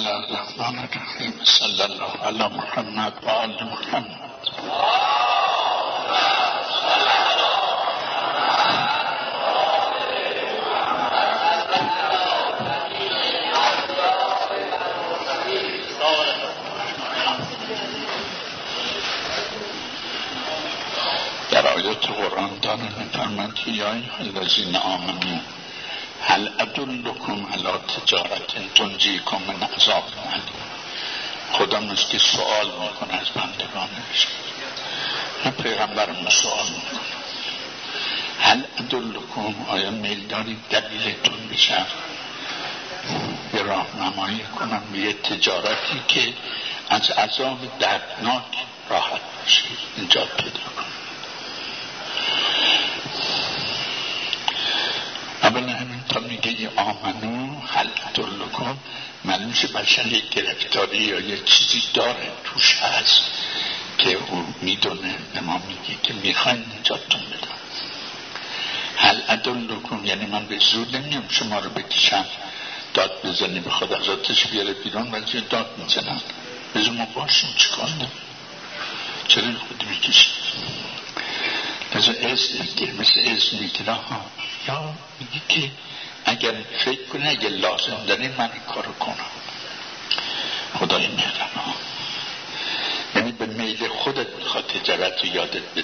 الله الرحمن الرحیم. صلی الله علی محمد و آل محمد. در آیات قرآن داره می‌فرماید که یا ایها الذین آمنوا هل ادلکم علی تجارت تنجیکم من عذاب الیم. خدا است که سوال میکنه از بندگانش. نه پیغمبرمون سوال میکنه هل ادلکم، آیا میل دارید دلیلتون بشم به راهنمایی کنم به یه تجارتی که از عذاب دردناک راحت باشید، نجات پیدا کنید. اولا همین تا میگه یه آمنو هل ادلکم، معلوم شه بشن یک گرفتاری یا یک چیزی داره توش هست که او میدونه به ما میگه که میخواین نجاتتون بدم. هل ادلکم یعنی من به زور نمیم شما رو بکشم داد بزنی به خود ازاتش بیاره بیرون و چه داد میزنن بزن ما باشیم چیکار نمیم، چرا خود میکشیم؟ لذا مثل اسم میگیره ها، یا میگه که اگر فکر کنه اگر لازم داره من این کارو کنم. خدای مهربان ها، یعنی به میل خودت میخواد تجارت رو یادت بده،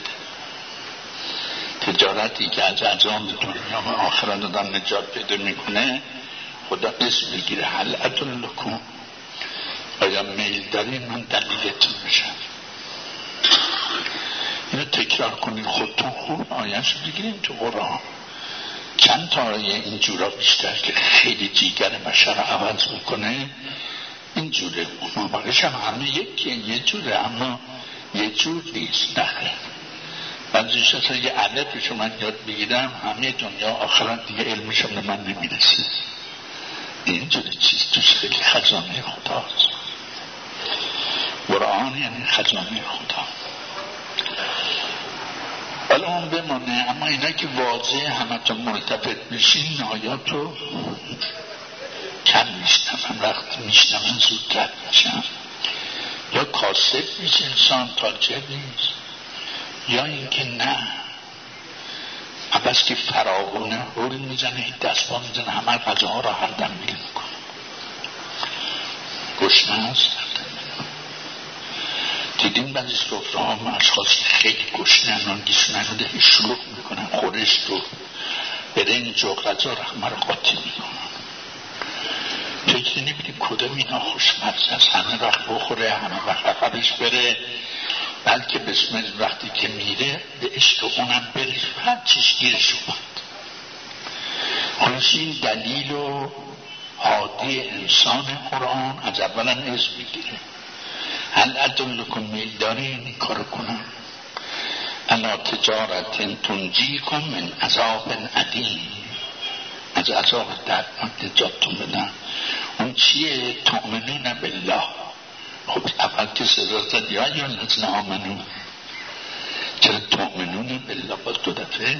تجارتی که از عذاب دنیا و آخرت دادن نجات پیدا میکنه. خدا اسم میگیره هل ادلکم، آیا میل داری من دلیلتون بشم. اینو تکرار کنید خودتون خوب آیه‌اش رو بگیریم تو قرآن. چند تا آیه اینجورا بیشتر که خیلی جیگر بشر عوض میکنه اینجوره. مبارش هم همه یه جوره اما یه جور نیست. نخیر بعضیش اصلا یه علتش رو من یاد بگیرم همه دنیا آخرت دیگه علمشم به من نمیرسه. اینجوره چیز توش خیلی خزانه خداست. قرآن یعنی خزانه خدا. ولی اون بمانه، اما اینا که واضح همه تا ملتفت میشین آیات رو کم میشنم، وقتی میشنم زودتر میشم. یا کاسب میشه انسان تاجر نیست، یا اینکه نه عباس که فراغونه رول میزنه دست با میزنه همه غذاها را هر دم میل میکنه. گشنه هست دیدیم بعضی سفره ها اشخاص خیلی گشنه انانگیشون نده شلوغ میکنن خورش رو برنج و غذا رو همه رو قاطی میکنن. فکر نمیدیم کدام اینا خوشمزه است، همه وقت بخوره همه وقت رقبش بره، بلکه بسم الله وقتی که میره به عشق اونم بره هر چیز گیرش اومد. خلاص این دلیل و عادی انسان قرآن از اولا اسم میگیره. هل ادلکم میل دارین این کارو کنم الا تجارت تنجیکم من عذاب الیم، از عذاب دردناک نجاتتون بدن. اون چیه؟ تؤمنون بالله. خب اول که سزا زد یا الذین آمنو، چرا تؤمنون بالله باز دو دفعه؟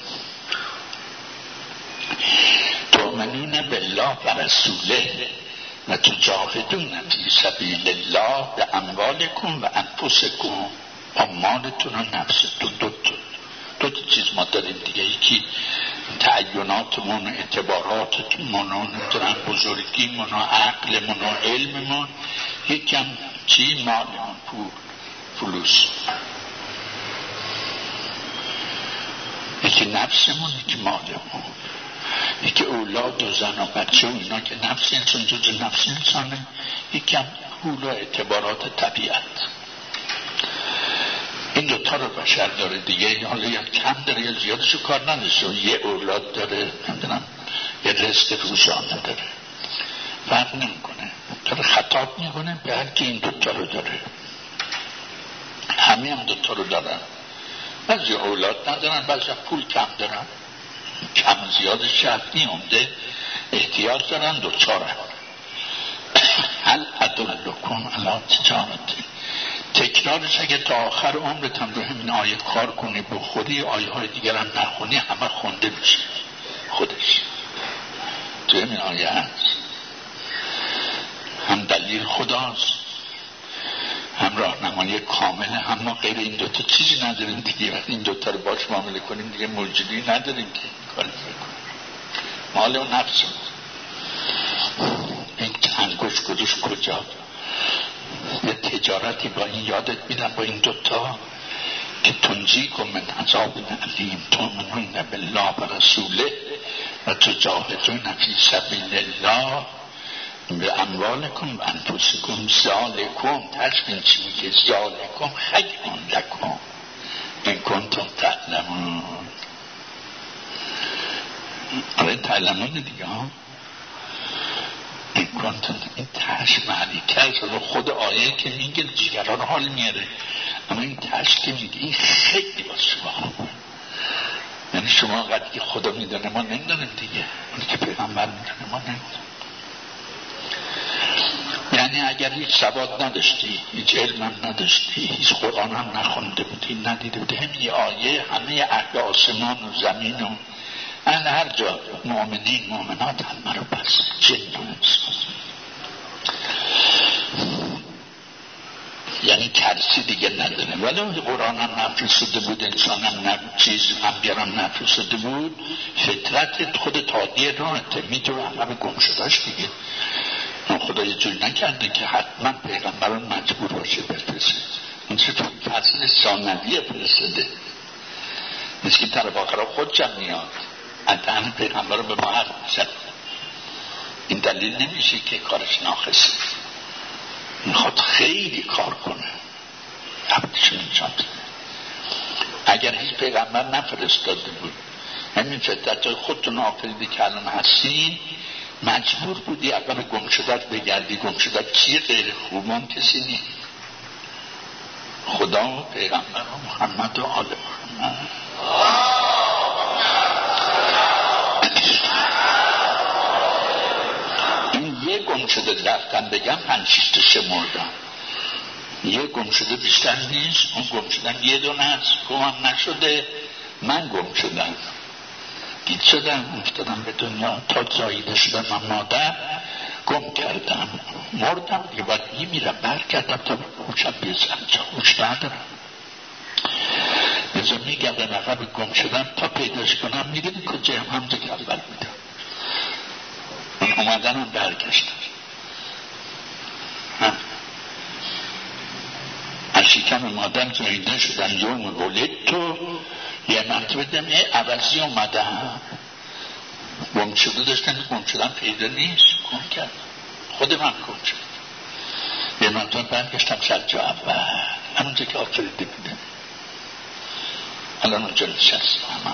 تؤمنون بالله و رسوله و تجاهدون فی سبیل الله به اموالکم و انفسکم، با مالتون و نفستون. دو چیز ما داریم دیگه، یکی تعیناتمون و اعتباراتمون و بزرگیمون و عقلمون و علممون، یکی هم چی؟ مالمون، فلوس. یکی نفسمون، یکی مالمون، یکی اولاد و زن و بچه و اینا که نفس انسان جز نفس انسانه، یکی هم پول و اعتبارات طبیعت. این دوتا رو بشر داره دیگه، حالا یا کم داره یا زیادشو کار نداشته، یه اولاد داره نمیدونم یه رزق روزانه داره، فرق نمیکنه، داره خطاب میکنه به هر کی این دوتا رو داره. همه هم دوتا رو دارن، بعضی اولاد ندارن، بعضی پول کم دارن، کم زیادش شرط نیامده، احتیاج دارن دوچارن. هل ادلکم علی تجارت، تکرارش اگه تا آخر عمرت هم رو همین آیه کار کنی بخوری، آیه های دیگر هم نخونی همه خونده میشه خودش. تو همین آیه هست هم دلیل خداست، هم راهنمایی کامله، هم ما غیر این دوتا چیزی نداریم دیگه. وقتی این دوتا رو باش معامله کنیم دیگه موجودی نداریم که کاری بکنیم. مال و نفس این انگوش گذوش کجا؟ یه تجارتی با این یادت میدم با این دوتا که تنجیکم من عذاب علیم تؤمنون بالله و رسوله و تجاهدون فی سبیل الله به اموالکم و انفسکم ذالکم. تشبیه چی میگه؟ ذالکم خیرون لکم این کنتم تعلمون. آره تعلمون دیگه ها. این کنتم این تشبیه معنی کرد رو خود آیه که میگه جیگران حال میاره، اما این تشبیه میگه این خیلی با شما خوبه. یعنی شما قدر که خدا میدونه ما نمیدونیم دیگه، اونی که پیغمبر میدونه ما نمیدونیم. یعنی اگر هیچ سواد نداشتی، هیچ علم هم نداشتی، هیچ قرآن هم نخونده بودی، ندیده بودی، همین آیه همه اهل آسمان و زمین و اهل هر جا مؤمنین مؤمنات همه رو بس جن و انس. یعنی ترسی دیگه نداره. ولی قرآن هم نفرستاده بود، انسان هم چیز انبیاران نفرستاده بود، فطرت خود تادیه راحته، میتونه همه گم شداش دیگه. خدا یه جوری نکرده که حتما پیغمبران مجبور باشه بفرسته. اون چه تو فصل ثانویه فرستده نیست که طرف آخرها خود جمع میاد انتحن پیغمبران به ما حرف میزن. این دلیل نمیشه که کارش ناقصه، میخواد خیلی کار کنه عبدشون انجام بده. اگر هیچ پیغمبر نفرستاده بود همین فطرت خودتون آفریدی که الان هستین، مجبور بودی اول گم شدت بگردی. گم شدت چیه؟ غیر خوبان کسی نیست، خدا و پیغمبر و محمد و آل محمد. این یه گم شده رفتن بگم 5-6 تا شمردم، یه گم شده بیشتر نیست. اون گم شدن یه دونه است، گمم نشده، من گم شدم، دید شدم، افتادم به دنیا، تا زاییده شدم من مادر گم کردم، مردم دیگه. باید میرم برگردم تا خوشم بیزم، چه خوش ندارم بزا میگردم عقب گم شدم تا پیداش کنم. میدونی کجا همزه که اول بودم، من اومدنم برگشتم. از شکم مادر زاییده شدم، یوم ولد تو یه مرتبه دم عوضی اومده هم گم شده داشتن، گم شدن پیدا نیست، گم کرد خود من گم شد. یه مرتبه برگشتم سر جا اول همونجا که آفریده بودم، الان اونجا نشستم.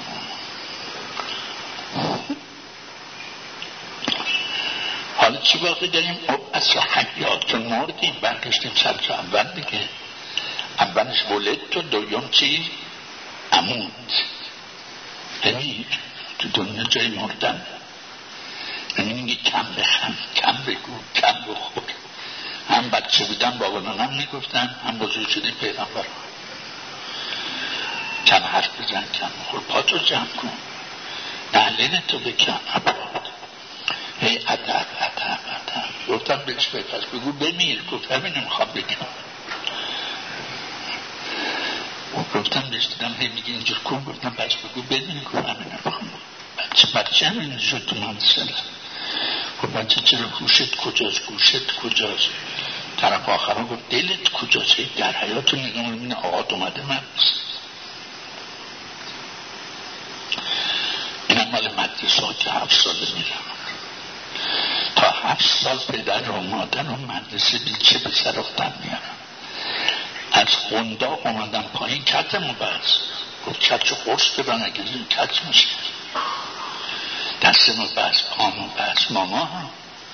حالا چی باقی داریم؟ اصلا حیات چون مردیم برگشتیم سر جا اول دیگه. اولش ولد تو، دویم چی؟ اموت. یعنی تو دنیا جای مردن، یعنی میگه کم بخند، کم بگو، کم بخور. هم بچه بودن بابانم میگفتن، هم بزرگ شدیم پیغمبر کم حرف بزن، کم بخور، پاتو جمع کن، نعلین تو بکن، هی ادب ادب ادب. گفتم بهش پس بگو بمیر، گفت همین نمیخوام بکنم. گفتم بهش دیدم هی میگه اینجور کن، گفتم بچه بگو بدونی، گفت همین نمیخوام. بچه همین شد تو منزل. گفت بچه چرا گوشت کجاست، گوشت کجاست؟ طرف آخرها گفت دلت کجاست؟ در حیاتو نگاه میبینه آقات اومده من اینم مال مدرسه ها که 7 ساله میرم، تا 7 سال پدر و مادر و مدرسه بیچه به سر افتن میارم. از قنداق اومدم پایین کتمو بست، گفت کتشو قرص بدن اگه زیر کت میشه. دستمو بست، پامو بست. ماما هم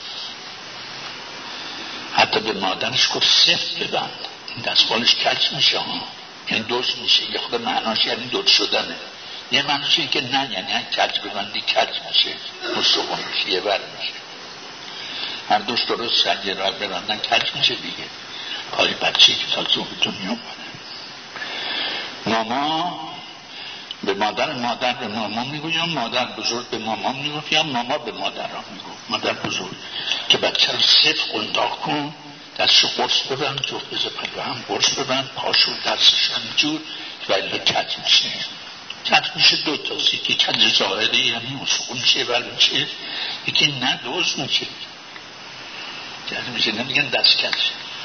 حتی به مادرش گفت سفت ببند، این دستبالش کج میشه ها، یعنی دوست میشه. یه خود معناش یعنی دوست شدنه، یه معناش این که نه یعنی کج ببندی کج میشه، مستقون میشه، یه بر میشه. هر دوست درست سنگه را ببندن کج میشه دیگه. پای بچه که تازه به دنیا اومده. ماما به مادر به مامان میگو، یا مادر بزرگ به مامان میگفت، یا ماما به مادرها میگفت. مادر بزرگ که بچه رو صفر قنداق کن، دستشو قرص ببند، جفت بزه پلو هم قرص ببند، پاشو دستش همینجور ولی کج میشه. کج میشه دو تا، یکی کج ظاهری یعنی مسخون میشه ولی میشه، یکی نه دوز میشه. کج میشه نمیگن دست کج،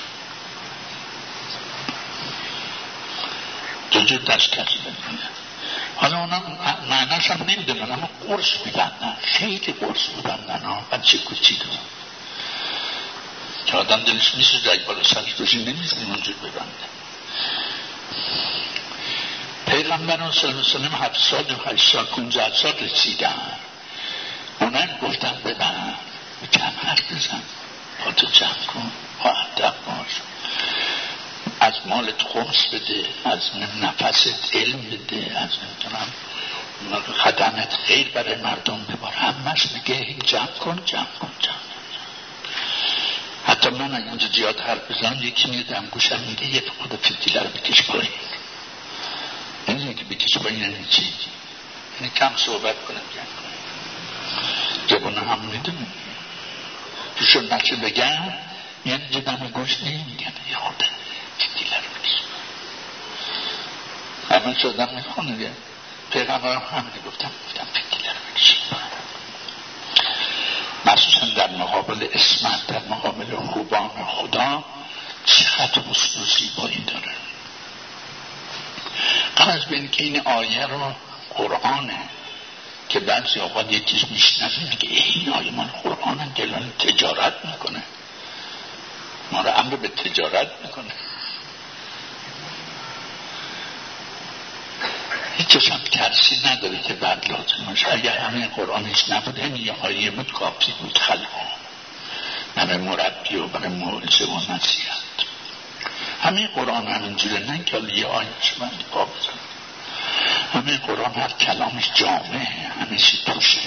دو جور دست کج بگیرن. حالا اونا معنیش هم نمیدونن، اما قرص میبندن، خیلی قرص میبندن ها، بچه کوچیک ها که آدم دلش میشه جایی بالا سرش باشی نمیزنیم اونجور ببندن. پیغمبران صلی الله علیه وسلم 7 سال و 8 سال 15 سال رسیدن، اونم گفتن ببند، کم حرف بزن، با تو جمع کن، با ادب باش، از مالت خمس بده، از نفست علم بده، از نمیتونم خدمت خیر برای مردم ببار، همش میگه جمع کن. حتی من اگه اونجا زیاد حرف بزنم یکی میاد هم گوشم میگه یه خود فتیله رو بکش پایین. این که بکش پایین یعنی چی؟ یعنی کم صحبت کنم جمع کنم. جبونه هم میدونه توشون نچه بگم یعنی جدم گوش نمیگن یه خود فتیله رو بکش. همه شدم میخونه دیگه. پیغمبرم همینه گفتم فتیله رو بکش، مخصوصا در مقابل اسمت، در مقابل خوبان خدا چقدر حسن و زیبایی داره. قبل از بین که این آیه رو قرآنه که بعضی اوقات یه چیز میشنوه میگه این آیه من قرآنه، دلان تجارت میکنه، ما رو امر به تجارت میکنه. هیچش هم ترسی نداره که بعد لازم باشه. اگر همه قرآنش نبود همین یه آیه بود کافی بود خلقا برای مربی و برای موعظه و نصیحت. همه قرآن همینجوره، نه که یه آیهش من بابزن. همه قرآن هر کلامش جامعه، همه چی توشه.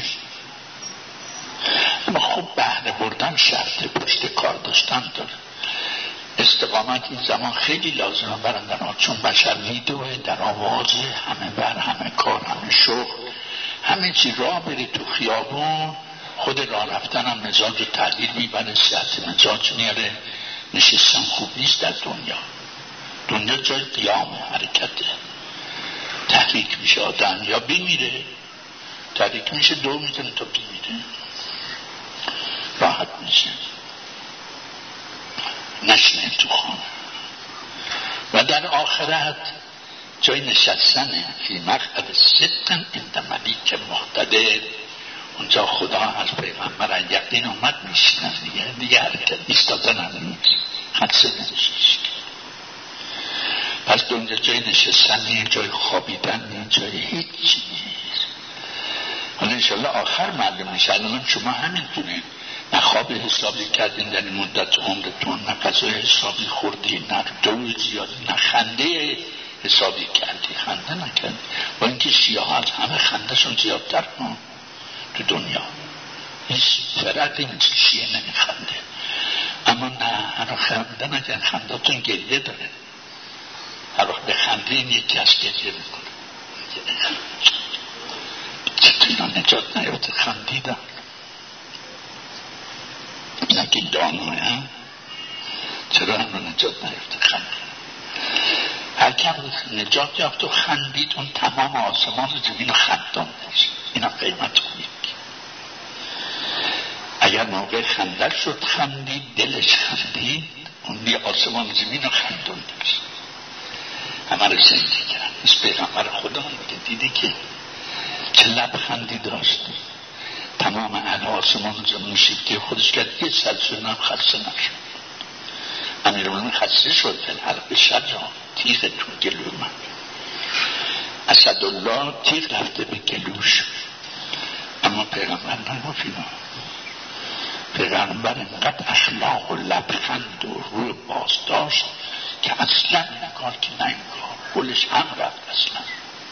اما خب بهره بردن شرط پشت کار داشتن داره. استقامت این زمان خیلی لازمه برندن، چون بشر میدوه در آواز، همه بر همه کار، همه شغل، همه چی. راه بری تو خیابون، خود راه رفتن هم مزاج و تعدیل میبره، سیاست مزاج میاره. نشستن خوب نیست در دنیا جای قیام حرکته، تحریک میشه آدم، یا بمیره، تحریک میشه دو میتونه تا بمیره، راحت میشه نشنه تو خانه. و در آخرت جای نشستنه، فی مقعد صدق عند ملیک مقتدر. اونجا خدا از پیغمبر یقین اومد میشنن دیگه حرکت ایستادن هم نیست، حدث نمیشه. پس اونجا جای نشستن نیست، جای خوابیدن نیست، جای هیچی نیست. حالا انشالله آخر معلوم میشه. الان شما همینطوره، نه خواب حسابی کردین در این مدت عمرتون، نه غذای حسابی خوردین، نه دو زیادی، نه خنده حسابی کردی، خنده نکردی. با اینکه شیعه از همه خنده شون زیادتر کن تو دنیا، هیچ فرقی نیست، شیعه نمیخنده. اما نه، هر خنده نکن، خندهاتون گریه داره. هر وقت به خنده این یکی از گریه میکنه، چطور اینا نجات نیافته خندیدن؟ نگی دانوه هم چرا هم نجات نیافته خندید؟ هرکم نجات یافت و خندید اون تمام آسمان و زمین رو خندان میشه. اینا قیمت خوبی. اگر موقع خندش شد خندید، دلش خندید، اون دیگه آسمان و زمین رو خندان میشه. همه رو زندگی کرد. از پیغمبر خدا میگه دیدی که چه لبخندی داشت، تمام اهل آسمان و زمین شیفته خودش کرد، یه سلسله هم خسته نشد. امیرالمومنین خسته شد، حلقه شجاع تیغ تو گلو من، اسدالله تیغ رفته به گلوش. اما پیغمبر نگفت اینا. پیغمبر اینقدر اخلاق و لبخند و روی باز داشت که اصلا نگار که نگار گلش هم رفت. اصلا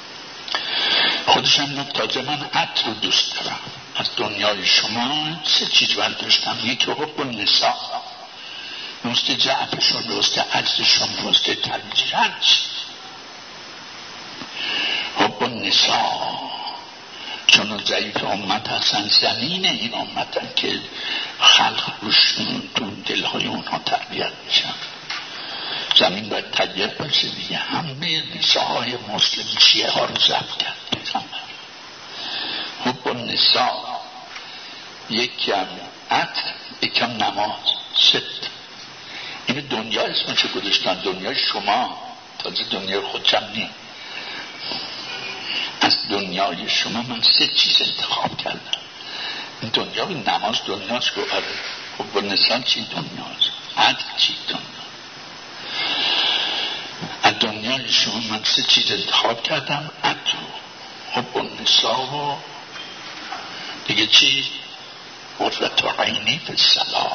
خودش هم تازه من عطر رو دوست دارم. از دنیای شما 3 چیز برداشتم. یکی حب النساء، دوست جعفشون، دوست عجزشون، دوست ترمیزش، هر چی. حب النساء، چون ضعیف امت هستن، زمین این امتن که خلق روش تو دلهای اونها تربیت میشن. زمین باید طیب باشه دیگه. همه نساهای مسلم شیعه ها رو ضبط کرد پیغمبر. حب النساء، یکم عطر، یکم نماز، ست. این دنیا اسمشو گذاشتن، دنیای شما، تازه دنیای خودشم نیم. از دنیای شما من 3 چیز انتخاب کردم. این دنیا به نماز دنیاست که آره. حب النساء چی دنیاست؟ عدل چی دنیا؟ از دنیای شما من 3 چیز انتخاب کردم. عدل، حب النساء و دیگه چی؟ قرة عینی فی الصلاة،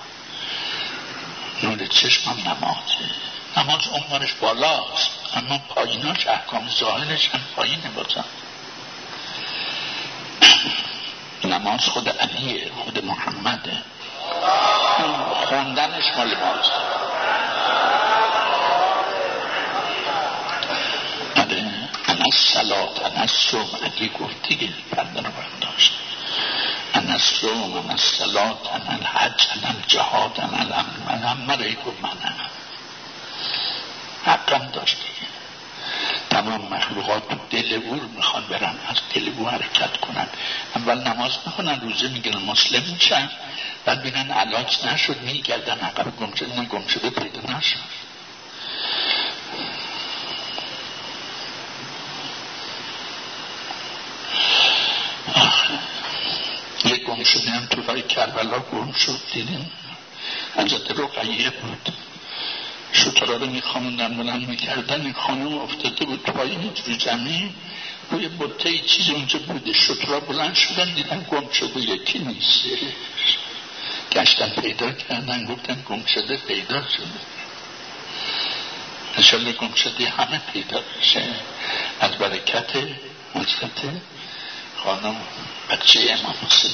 نور چشمم نمازه. نماز عمرش بالاست اما پاییناش، احکام ظاهرش هم پایینه. بازم نماز خود علیه، خود محمده، خوندنش مال ماست. انا الصلاة انا الصوم، علی گفت دیگه، پرده رو برداشت. انا الصوم انا الصلاة انا الحج انا الجهاد انا الامر، من هم مرهی گفت منم، حقم داشت دیگه. تمام مخلوقات تو دل او رو میخوان برن، از دل او حرکت کنن. اول نماز میخونن، روزه میگیرن، مسلم میشن، بعد بینن علاج نشد میگردن عقب، گم شده پیدا نشد. یک گم شده هم تو رای کربلا گم شد، دیدیم حضرت رقیه بود، شترها رو میخواندن بلند میکردن، این خانم افتاده بود پایین روی زمین، روی بطه چیز اونجا بوده، شترها بلند شدن دیدن گم شده، یکی نیست. گشتن پیدا کردن، گفتن گم شده پیدا شده. انشالله گم شده همه پیدا بشه از برکت حضرت خانم بچه امام حسین.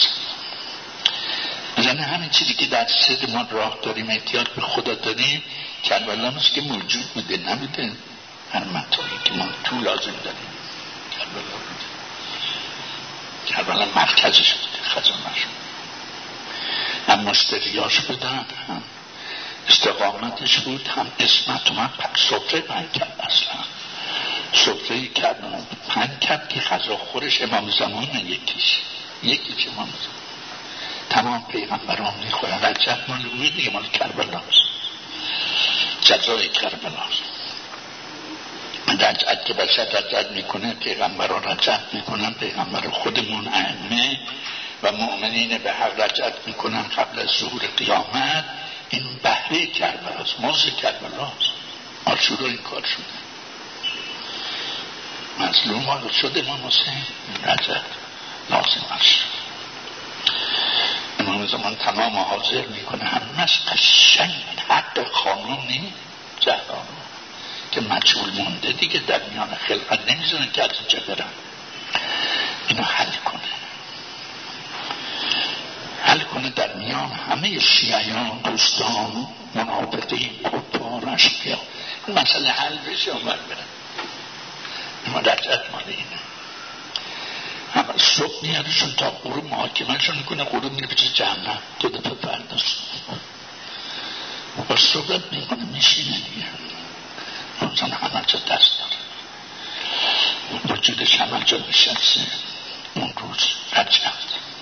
مثلا همین چیزی که در سر ما راه داریم، احتیاج به خدا داریم، کربلا نیست که موجود بوده، نبوده. هر متاعی که ما تو لازم داریم کربلا بوده. کربلا مرکزش بوده، خزانش، هم مشتریاش بودن، هم استقامتش بود، هم اسمت. من سفره پنگ کرد، اصلا سفره کرد پنگ کرد که غذا خورش امام زمان یکیش امام زمان. تمام پیغمبران میخورن. رجب مال اوی دیگه، مال کربلاست، جزای کربلاست. رجب که بشر رجب میکنه، پیغمبران رجب میکنن، پیغمبر خودمون ائمه و مؤمنین به حق رجب میکنن قبل از ظهور قیامت. این بهره کربلاست، موز کربلاست. عاشورا این کار شده، مظلوم حال شده امام حسین، رجب لازمش. امام زمان تمام حاضر میکنه، همش قشنگ حق خانونی زهرا که مجهول مونده دیگه، در میان خلقت نمیزنه که از اینجا برن، اینو حل کنه در میان همه شیعیان، دوستان، منافقین، کفار، اشقیا، این مسئله حل بشه و برن. اما رجعت مال اینه. اما صبح میادشون تا غروب محاکمهشون میکنه، غروب میره پیش جهنم، 2 دفعه فرداست. با صبح میکنه میشینه دیگه، انسان همه جا دست داره، وجودش همه جا نشسته. اون روز رجعت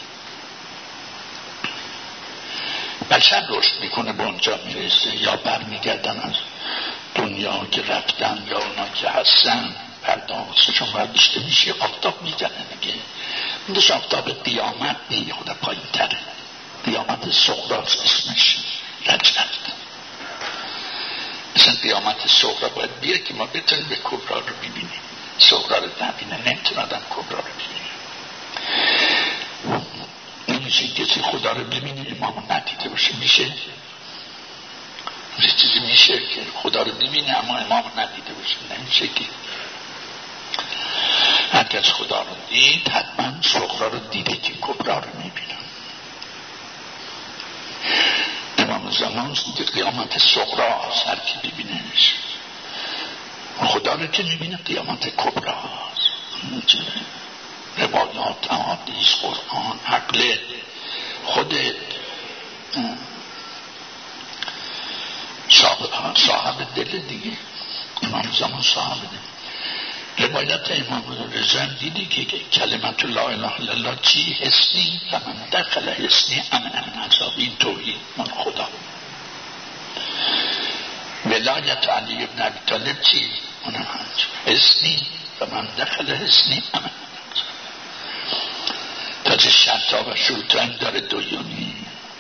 بشر رشد میکنه، به اونجا میرسه، یا برمیگردن از دنیا که رفتن، یا اونا که هستن پردازشون برداشته میشه، آفتاب میزنه دیگه. اونش آفتاب قیامت نیه، خدا پایین تره، قیامت صغراست اسمش، رجعت. مثلا قیامت صغرا باید بیه که ما بتونیم به کبرا رو ببینیم، صغرا رو نبینه، نمیتونه آدم کبرا رو ببینیم. نمیشه کسی خدا رو ببینه امام ندیده باشه، میشه؟ یه چیزی میشه که خدا رو ببینه اما امام ندیده باشه؟ نمیشه که. هر کس خدا رو دید حتما صغرا رو دیده که کبرا رو میبینه. امام زمان قیامت صغراست، هر کی ببینهش خدا رو که میبینه قیامت کبراست. روایات، احادیث، قرآن، عقل خودت، صاحب دل دیگه. امام زمان صاحب دل. روایت امام رضا دیدی که کلمت لا اله الا الله چی؟ حسنی و من دخل حسنی امن عذاب. این توحید من خدا. ولایت علی ابن ابی طالب چی؟ اونم حسنی و من دخل حسنی امن. تاج شرطا و شروطا داره دویونی،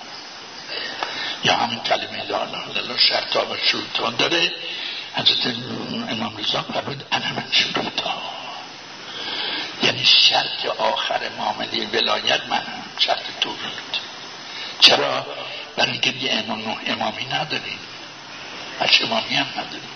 یا همین کلمه لا اله الا الله شرطا و شروطا داره. حضرت امام رضا فرمود انا من شروطا، یعنی شرط آخر معامله ولایت منم، شرط توحید. چرا؟ برای اینکه یه امامی نداریم، هشت امامی هم نداریم،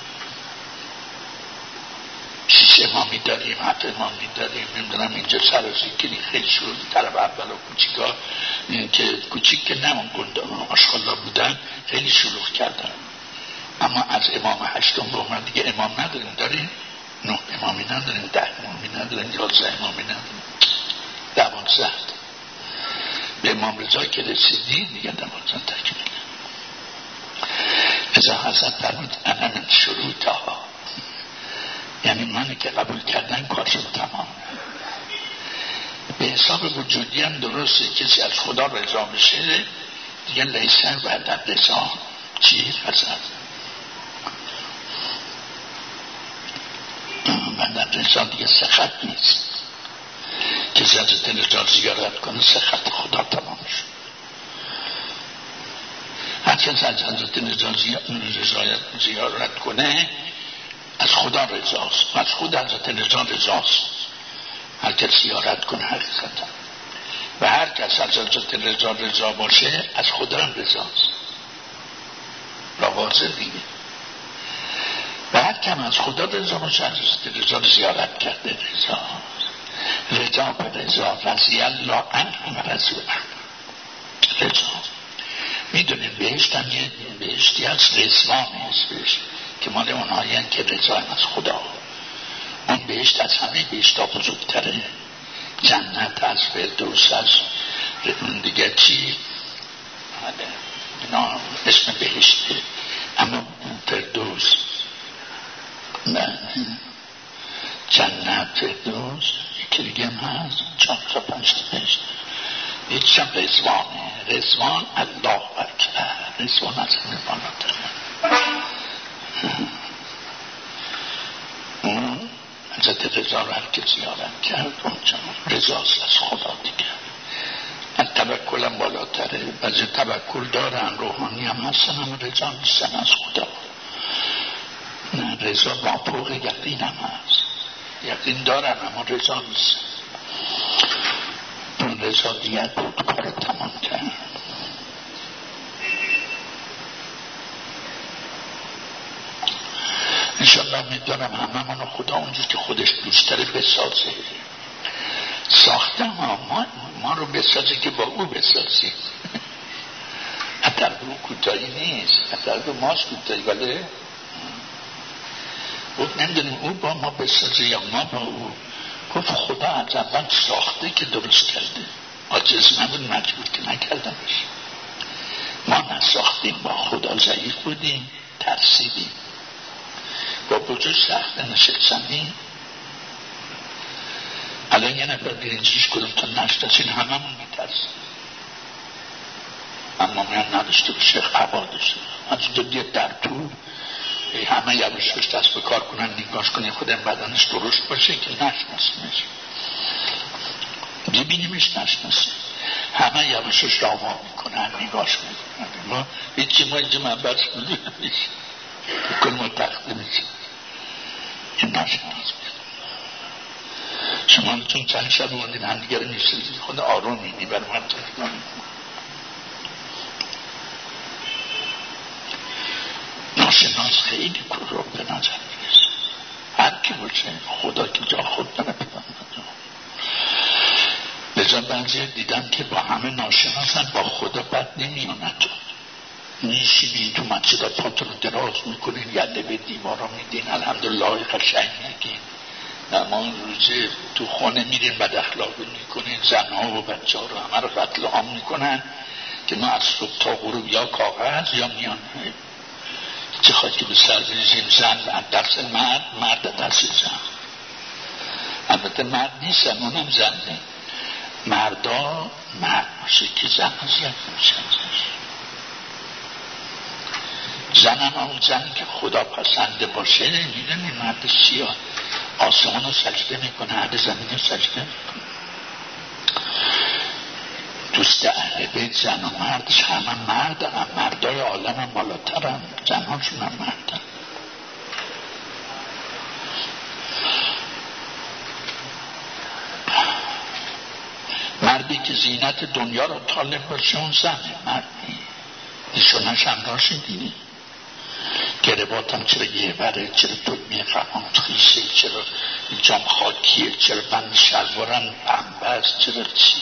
6 امامی داریم، 7 امامی داریم. نمیدونم اینجا سرازیگری خیلی شروع طرف اول و کوچیکا که کوچیک که نمون آشغالا بودن خیلی شلوغ کردن. اما از امام 8 به اومد دیگه امام نداریم. داریم 9 امامی نداریم، 10 امامی نداریم، 11 امامی نداریم، 12. به امام رضا که رسیدی دیگه 12 تکمیل. ازا حضرت فرمود انا من شروطها، یعنی من که قبول کردن کارشون تمام. به حساب وجودی هم درسته، کسی از خدا رضا بشه دیگه لیسن بعد رضا چی حضرت بعد رضا دیگه سخط نیست. کسی حضرت رضا زیارت کنه سخط خدا تمام شد. هر کسی از حضرت رضا زیارت کنه از خدا رضاست، از خود حضرت رضا رضاست. هر کس زیارت کنه حقیقتا، و هر کس از حضرت رضا رضا باشه از خدا هم رضاست. واضح دیگه. و هر کم از خدا رضا باشه از حضرت رضا زیارت کرده رضاست. رضا به رضا، رضی الله عنه و رضی رضا. میدونیم بهشت هم یه بهشتی هست رضوان هست که مال اونهایی که رضا از خدا. اون بهشت از همه بهشت ها بزرگتره. جنت از فردوس از دیگه چی اینا اسم بهشته، اما فردوس جنت فردوس که دیگه هم هست 4 تا 5 تا بهشت. هیچ هم رضوانه. رضوان الله اکبر، رضوان از همه بالاتره. اون حضرت رضا رو هر که زیارت کرد اونجا رضاست از خدا دیگه. از توکل هم بالاتره. بعضی توکل دارن روحانی هم هستن اما رضا نیستن از خدا. رضا با فوق یقین هم هست، یقین دارن اما رضا نیستن. اون رضا دیگر بود کار تمام کرد. انشالله میدارم همه منو خدا اونجور که خودش دوست داره بسازه. ساخته ما رو بسازه که با او بسازه. اطلاع او کوتاهی نیست، اطلاع ماست کوتاهی، ولی بود نمیدونیم او با ما بسازه یا ما با او. گفت خدا از اول ساخته که درست کرده، عاجز نبود مجبور که نکردمش. ما نساختیم، با خدا ضعیف بودیم، ترسیدیم، با بجور سخت نشستنیم. الان یه نفر بیرینجیش کدوم تا نشتسین همه من میترسیم. اما من نداشته باشه قبا داشته از دو در تو همه یواشش دست به کار کنن، نگاش کنن خودم بدنش درست باشه که نشناسیمش، ببینیمش نشناسیم. همه یواشش راوا میکنن، نگاش میکنن. ما هیچی ما اینجا منبرش میدونمیش کل ما تخته میشه این نشناس. شما چون چند شب موندین هم دیگر میشتید خود آروم میدی برای من تفکر ناشناس خیلی کرو به نظر میرسه. هر کی باشه خدا که جا خود داره پیدا لذا بعضی دیدم که با همه ناشناسن، با خدا بد نمیاند. میشینین تو مسجد پاتون رو دراز میکنین، یده به دیوارا میدین الحمدلله قشنگ میگین ما روزه تو خانه میرین بد اخلاقی میکنین، زنها و بچه ها رو همه رو قتل عام میکنن که ما از صبح تا غروب یا کاغذ یا میان چه خواهد که به سر بریزیم زن دست مرد دست زن. البته مرد نیستن، اونم زنه. مردا مرد باشه که زن اذیت میشن. زن هم اون زنی که خدا پسنده باشه، میدونی مرد سیاه آسمان رو سجده میکنه، عرض زمین رو سجده میکنه. دوست اهل بیت زن و مردش همه مرد هم، مردای عالم هم بالاتر هم، زنهاشون هم مرد هم. مردی که زینت دنیا رو طالب باشه اون زنه، مردی ایشونش هم راشدینی گرباتم چرا یه بره، چرا دلمی قهان خیشه، چرا جام خاکیه، چرا بند شلوارم پنبه است، چرا چی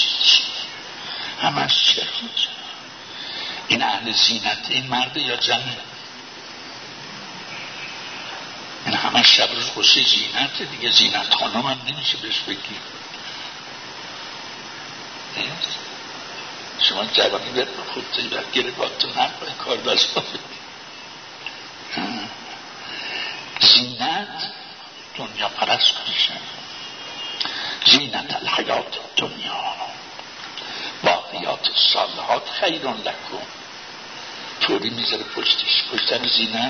همش چرا. این اهل زینت، این مرده یا زنه؟ این همش شب روز خوشی زینت دیگه. زینت خانم هم نمیشه بهش بگی. شما جوانی برد به خود تیبت گرباتون هم باید کار بزا زینت دنیا پرست کنشن. زینت الحیات دنیا باقیات الصالحات خیرون لکن. طوری میذاره پشتن زینت.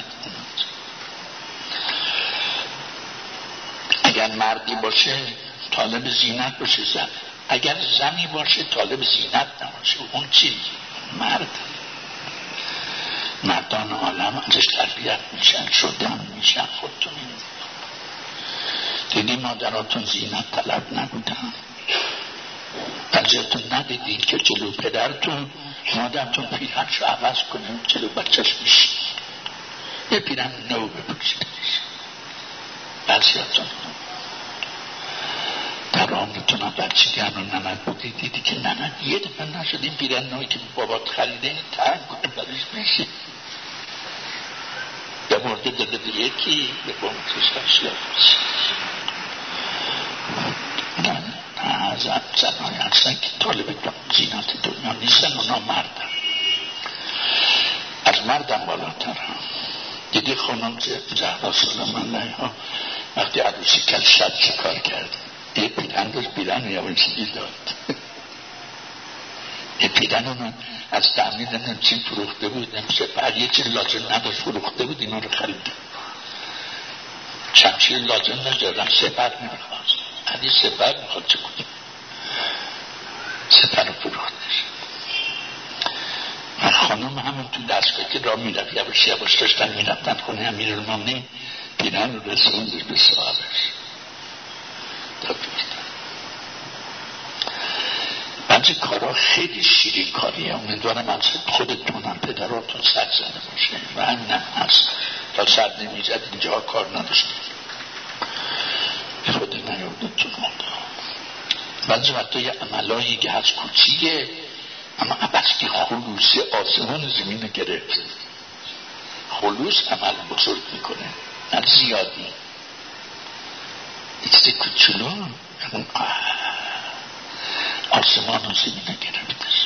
اگر مردی باشه طالب زینت باشه زن، اگر زنی باشه طالب زینت نباشه اون چی؟ مرد. مردان عالم ازش تربیت میشن، شدن میشن. خودتون دیدی مادراتون زینت طلب نبودن؟ بچه‌تون ندیدین که جلو پدرتون مادرتون پیرهنشو عوض کنه جلو بچهش میشه یه پیرهن نو بپوشه؟ بچه‌تون در عمرتون هم بچگی هنو نمد بودی دیدی که نمد یه دفعه نشد این پیرهن نوی که بابات خریده این تنگ کنه برش میشه به مرده داده به یکی به بامتش هشت زنهای هستن که طالب زینت دنیا نیستن، اونا مردن، از مردم بالاتر هم. دیدی خانم زهرا سلام علیها وقتی عروسی کل شب چه کار کرد؟ یه پیرهن داشت، پیرهن یواشی داد. یه پیرهن اون از تعمید چی فروخته بود نمیشه، بعد یه چی لازم نداشت فروخته بود، اینا رو خریده. شمشیر لازم ندارم، سپر نمیخواست. علی سپر میخواد چه کنیم؟ سپر رو فروختش. من خانم همون تو دستگاه که را میرفت یواش داشتن میرفتن خونه امیرالمومنین، پیرهن رو رسوندش به صاحبش داد بردن. بنچه کارها خیلی شیرین کاریه. امیدوارم از خودتونم پدراتون سر زده باشه و همینم هست. تا سر نمیزد اینجا کار نداشت خود نیاردتون مونده. بعضی وقتا یه عملایی که هست کوچیه اما بسکی خلوصی آسمان زمین گرفت. خلوص عمل بزرگ میکنه، نه زیادی. ایسته کوچولو آسمان زمین گرفتش.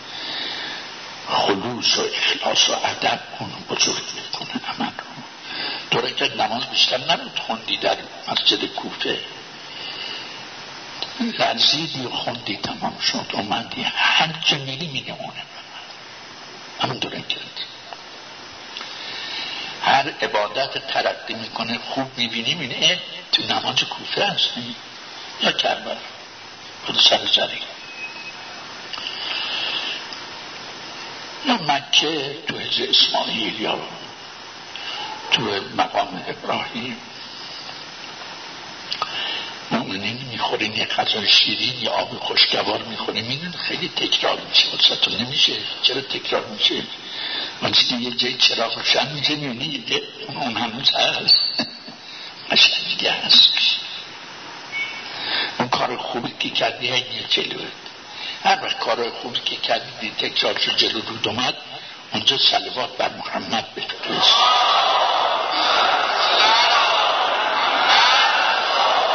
خلوص و اخلاص و ادب اونو بزرگ میکنه عمل رو. دو رکعت نماز بیشتر نبود خوندی در مسجد کوفه، لرزیدی و خوندی تمام شد اومدی هر جا میری میگمونه همون دو رکعت. هر عبادت ترقی میکنه خوب میبینی میبینی تو نماز کوفه هست یا کربلا خود سر زری یا مکه تو حج اسماعیل یا تو مقام ابراهیم مؤمنین میخورین یه غذای شیرین یا آب خوشگوار میخورین میدون خیلی تکرار میشه واسهتون نمیشه. چرا تکرار میشه؟ وقتی یه جای چراغ روشن میشه میبینی اون هنوز هست قشنگی هست. اون کار خوبی که کردی هی جلوه. هر وقت کار خوبی که کردی تکرار شد جلو رود اومد اونجا صلوات بر محمد بفرست.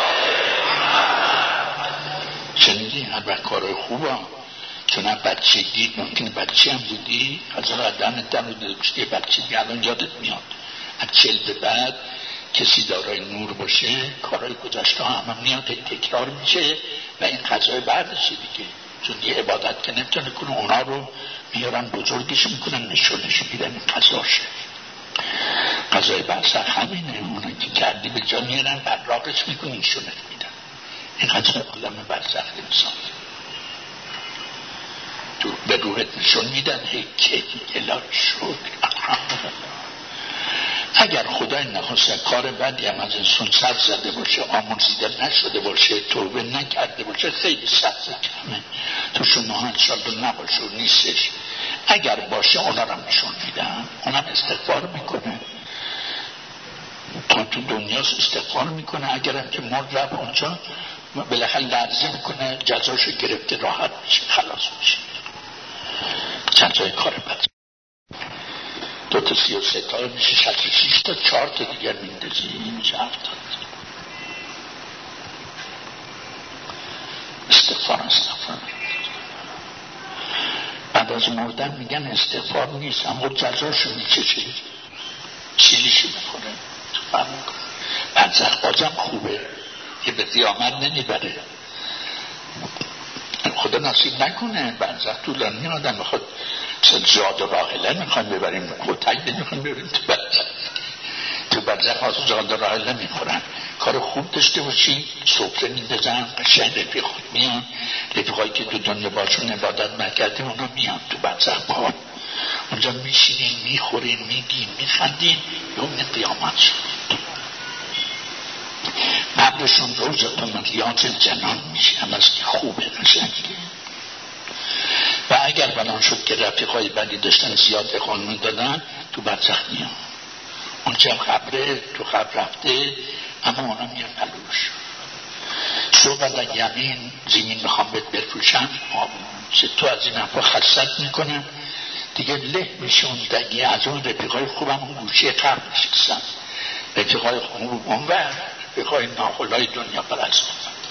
البته کارهای خوبه، چون بچگی ممکنه بچه هم بودی از دم رو دلکشتی بچگی الان یادت میاد از 40 به بعد کسی دارای نور باشه کارهای گذشته هم میاد تکرار میشه و این قضای بعدشه دیگه، چون یه عبادت که نمیتونه کنه اونا رو میارن بزرگش میکنن نشونش میدن این قضاشه. قضای برزخ همینه، اونا که کردی به جا میارن براقش میکنن نشونش میدن. این قضای عالم برزخ انسان تو به روحت نشون میدن که الهی شکر الحمدلله. اگر خدای نخواسته کار بدی هم از انسان سر زده باشه، آمرزیده نشده باشه، توبه نکرده باشه، خیلی سخت کمه تو شما انشالله نباشه و نیستش. اگر باشه اونا رو نشون میدن، اونم استغفار میکنه تا تو دنیا استغفار میکنه، اگرم که مرد رفت اونجا بالاخره لرزه میکنه جزاشو گرفته راحت میشه خلاص میشه. جزای کار بد 2 تا 33 تا میشه 66 تا 4 تا دیگر میندازی میشه 70. استغفار بعد از مردن میگن استغفار نیست اما جزاشو میکشه چیلیشو میکنه تو فهم میکنه. برزخ بازم خوبه که به قیامت نمیبره، خدا نصیب نکنه برزخ طولانی آدم بخواد زاد و راحله میخوایم ببریم خودتک نمیخوایم ببریم تو برزخ زاد و راحله میخورن. کار خوب داشته باشی سفره میندازن قشنگ رفیق خود میان، رفیقایی که تو دنیا باشون عبادت نکردیم اونا میان تو برزخ با اونجا میشینین میخورین میگین میخندین یوم قیامت شد قبلشون روزتون ملیات جنان میشه هم از که خوبه قشنگه. و اگر بلان شد که رفیقای بدی داشتن زیاد قانون دادن تو برزخ میان، اونجا قبره تو قبر رفته اما اونا میان پلوش صحبت یمین زمین میخوام بهت بفروشن چه تو از این حرفا خستت میکنن دیگه له میشون دیگه. از اون رفیقای خوبم اون گوشه قبر نشستن، رفیقای خوب اونور رفیقای ناخلای دنیا پرست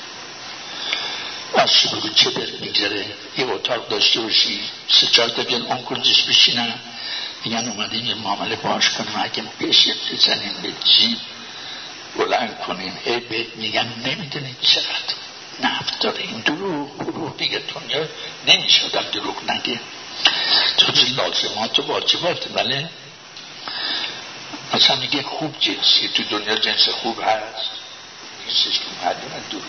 از شروع چه میگذره. یه اتاق داشته باشی 3-4 تا بیان اون کنجش بشینن میگن اومدیم یه معامله باش کنیم، اگه پیشیم بزنیم به جیب بلند کنیم بهت میگن نمیدونید چقدر نفت داره این دروغ دیگه دنیا نمیشودم دروغ نگه تو لازمات و واجبات. بله مثلا میگه خوب جنسی تو دنیا جنس خوب هست نیستش که مردم دروغ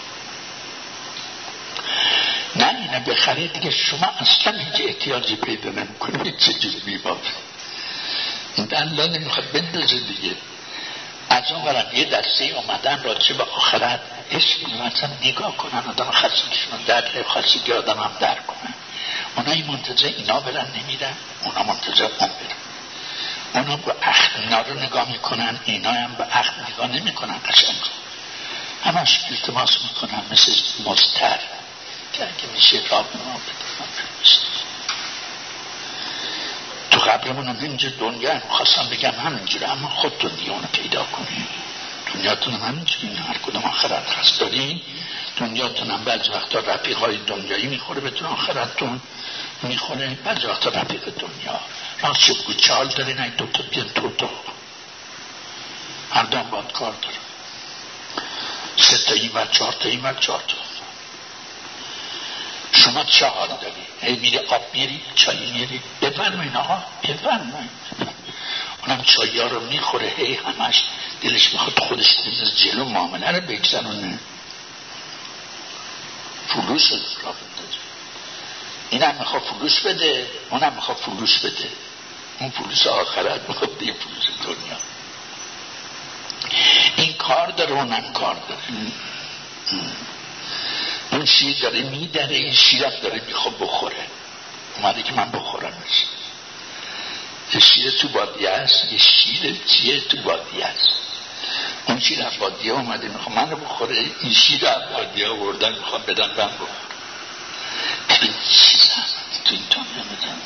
نه اینه بخره دیگه شما اصلا اینجا احتیاجی پیدا نمیکنید چجور میبافه این الله نمیخواد بندازه دیگه. از اون برم یه دسته اومدن راجع به آخرت عشق مثلا نگاه کنن آدم خستگیشون درد خستگی آدم هم در کنن. اونا این منتظر اینا برن نمیرن، اونا منتظر اون برن. اونا با عقل اینا رو نگاه میکنن، اینا هم با عقل نگاه نمیکنن. قشنگ همش التماس میکنن مثل مستر که اگه میشه راب ما بده. تو قبرمون هم اینجا دنیا هم خواستم بگم همینجوره، اما خود دنیا رو پیدا کنیم. دنیاتون هم همینجوری هر کدوم آخرت هست دارین. دنیاتون هم بعض وقتا رفیقای دنیایی میخوره بهتون، آخرتون میخوره بعض وقتا رفیق دنیا. راست شد بود چال دارین این دوتا بیان تو هر دام باید کار دارن 3 تا این و 4 تا این و 4 تا شما 4 داری هی میری آب میری چایی میری بفرمایین آقا بفرمایین. اونم چایی ها رو میخوره هی همش دلش میخواد خودش جلو معامله رو بگذرونه فلوس رو را بده. این هم میخواد فلوس بده اونم میخواد فلوس بده. اون فلوس آخرت میخواد بده فلوس دنیا. این کار داره اونم کار داره. اون شیر داره میدره این شیرت داره میخواد بخوره. اومده که من بخورم یه شیر تو بادیه هست، یه شیر چیه تو بادیه هست. اون شیر از بادیه اومده میخواد من رو بخوره، این شیر از بادیه آوردن میخواد بدن من بخور. این چیز هم تو این تام نمیدن.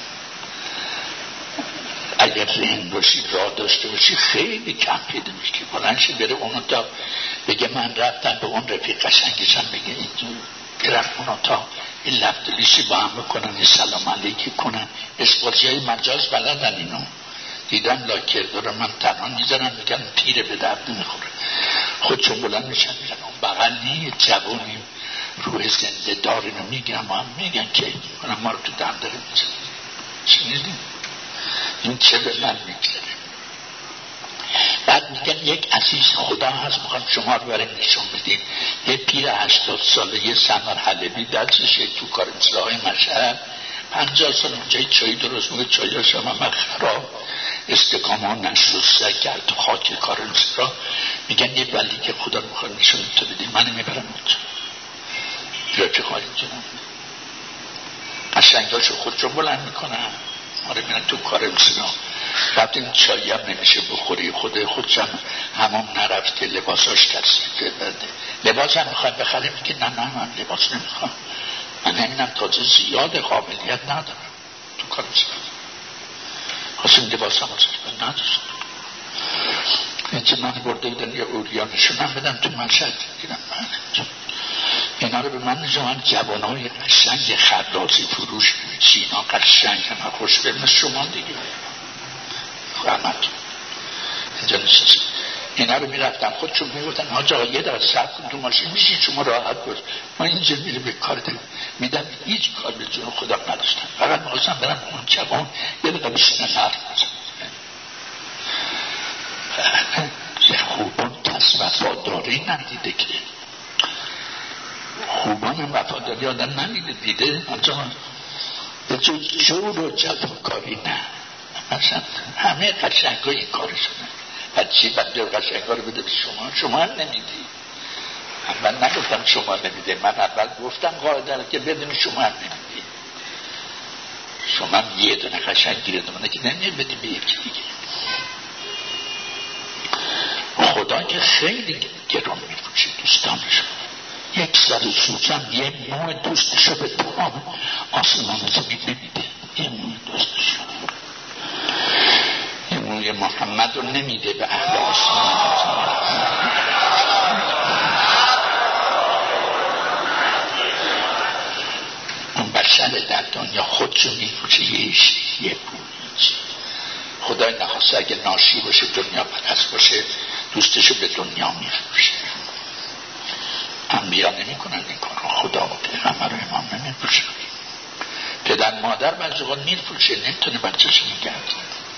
اگر ذهن باشی راه داشته باشی خیلی کم پیدا میشه که بلند شه بره اونو تا بگه من رفتم به اون رفیق قشنگشم بگه این تو برن اونا تا این لفتلیشی با هم بکنن، سلام علیکی کنن. اسپورتی های مجاز بلدن اینو، دیدن لاکردو رو من تنها میزنن میگن پیره به درد نمیخوره، خودشون بلند میشن میرن اون بغلی جوانی روح زنده دار اینو میگن و هم میگن که کنم ما رو تو دم داره میزن. شنیدیم این چه به من میگذره. بعد میگن یک عزیز خدا هست میخوام شما رو برای نشون بدیم. یه پیر 80 ساله یه سمر حلبی دستشه تو کار اصلاحی مشهد 50 سال اونجای چایی درست میگه چایی هاشم همه خراب استقام ها نشسته کرد خاک کار اصلاح. میگن یه ولی که خدا رو میخواد نشون تو بدیم منو میبرم اونجا یا چه خواهی جنم قشنگاشو خودشو بلند میکنن آره میرن تو کار اصلاح. بعد این چایی هم نمیشه بخوری خودشم همون نرفته لباساش کسیفه بده لباس هم میخواد بخره میگه نه من لباس نمیخوام من همینم تازه زیاد قابلیت ندارم تو کار اصلاح خواستیم لباس هم نداشت اینجا من برده بودن یه اوریانشون هم بدن تو مشهد دیدم من اینا رو به من نجامن جوانای قشنگ خردازی فروش چینا قشنگ همه خوش برمه شما دیگه رحمت اینجا نشست اینا رو میرفتم خودشون میگفتن حاج آقا یه در صبر کن تو ماشین میشین شما راحت بود ما اینجا میره به کار داریم میدم هیچ کار به جون خودم نداشتم فقط میخواستم برم اون جوان یه دقیقه بشینن حرف بزن. خوبان کس وفاداری ندیده که خوبان هم وفاداری آدم نمیده دیده به جور و جفاکاری نه مثلا همه قشنگا این کارشونه بعد چی بعد قشنگا رو بده به شما هم نمیدی. من نگفتم شما نمیده من اول گفتم قاعده که بدون شما هم نمیدی. شما هم یه دونه قشنگ گیرده منه که نمیده بدی به یکی دیگه. خدا که خیلی گران میفروشه دوستانش یک سر سوزن یه موه دوستشو به تمام آسمان زمین نمیده یه موه دوستشو یه موه محمد رو نمیده به اهل آسمان. اون بشر در دنیا خودشو میفروشه یه پول خدای نخواسته اگه ناشی باشه دنیا پرست باشه دوستشو به دنیا میفروشه. انبیا نمی کنن این کار رو خدا و پیغمبر و امام نمیفروشه. پدر مادر بعضی وقت میفروشه نمیتونه بچه‌ش نگرد.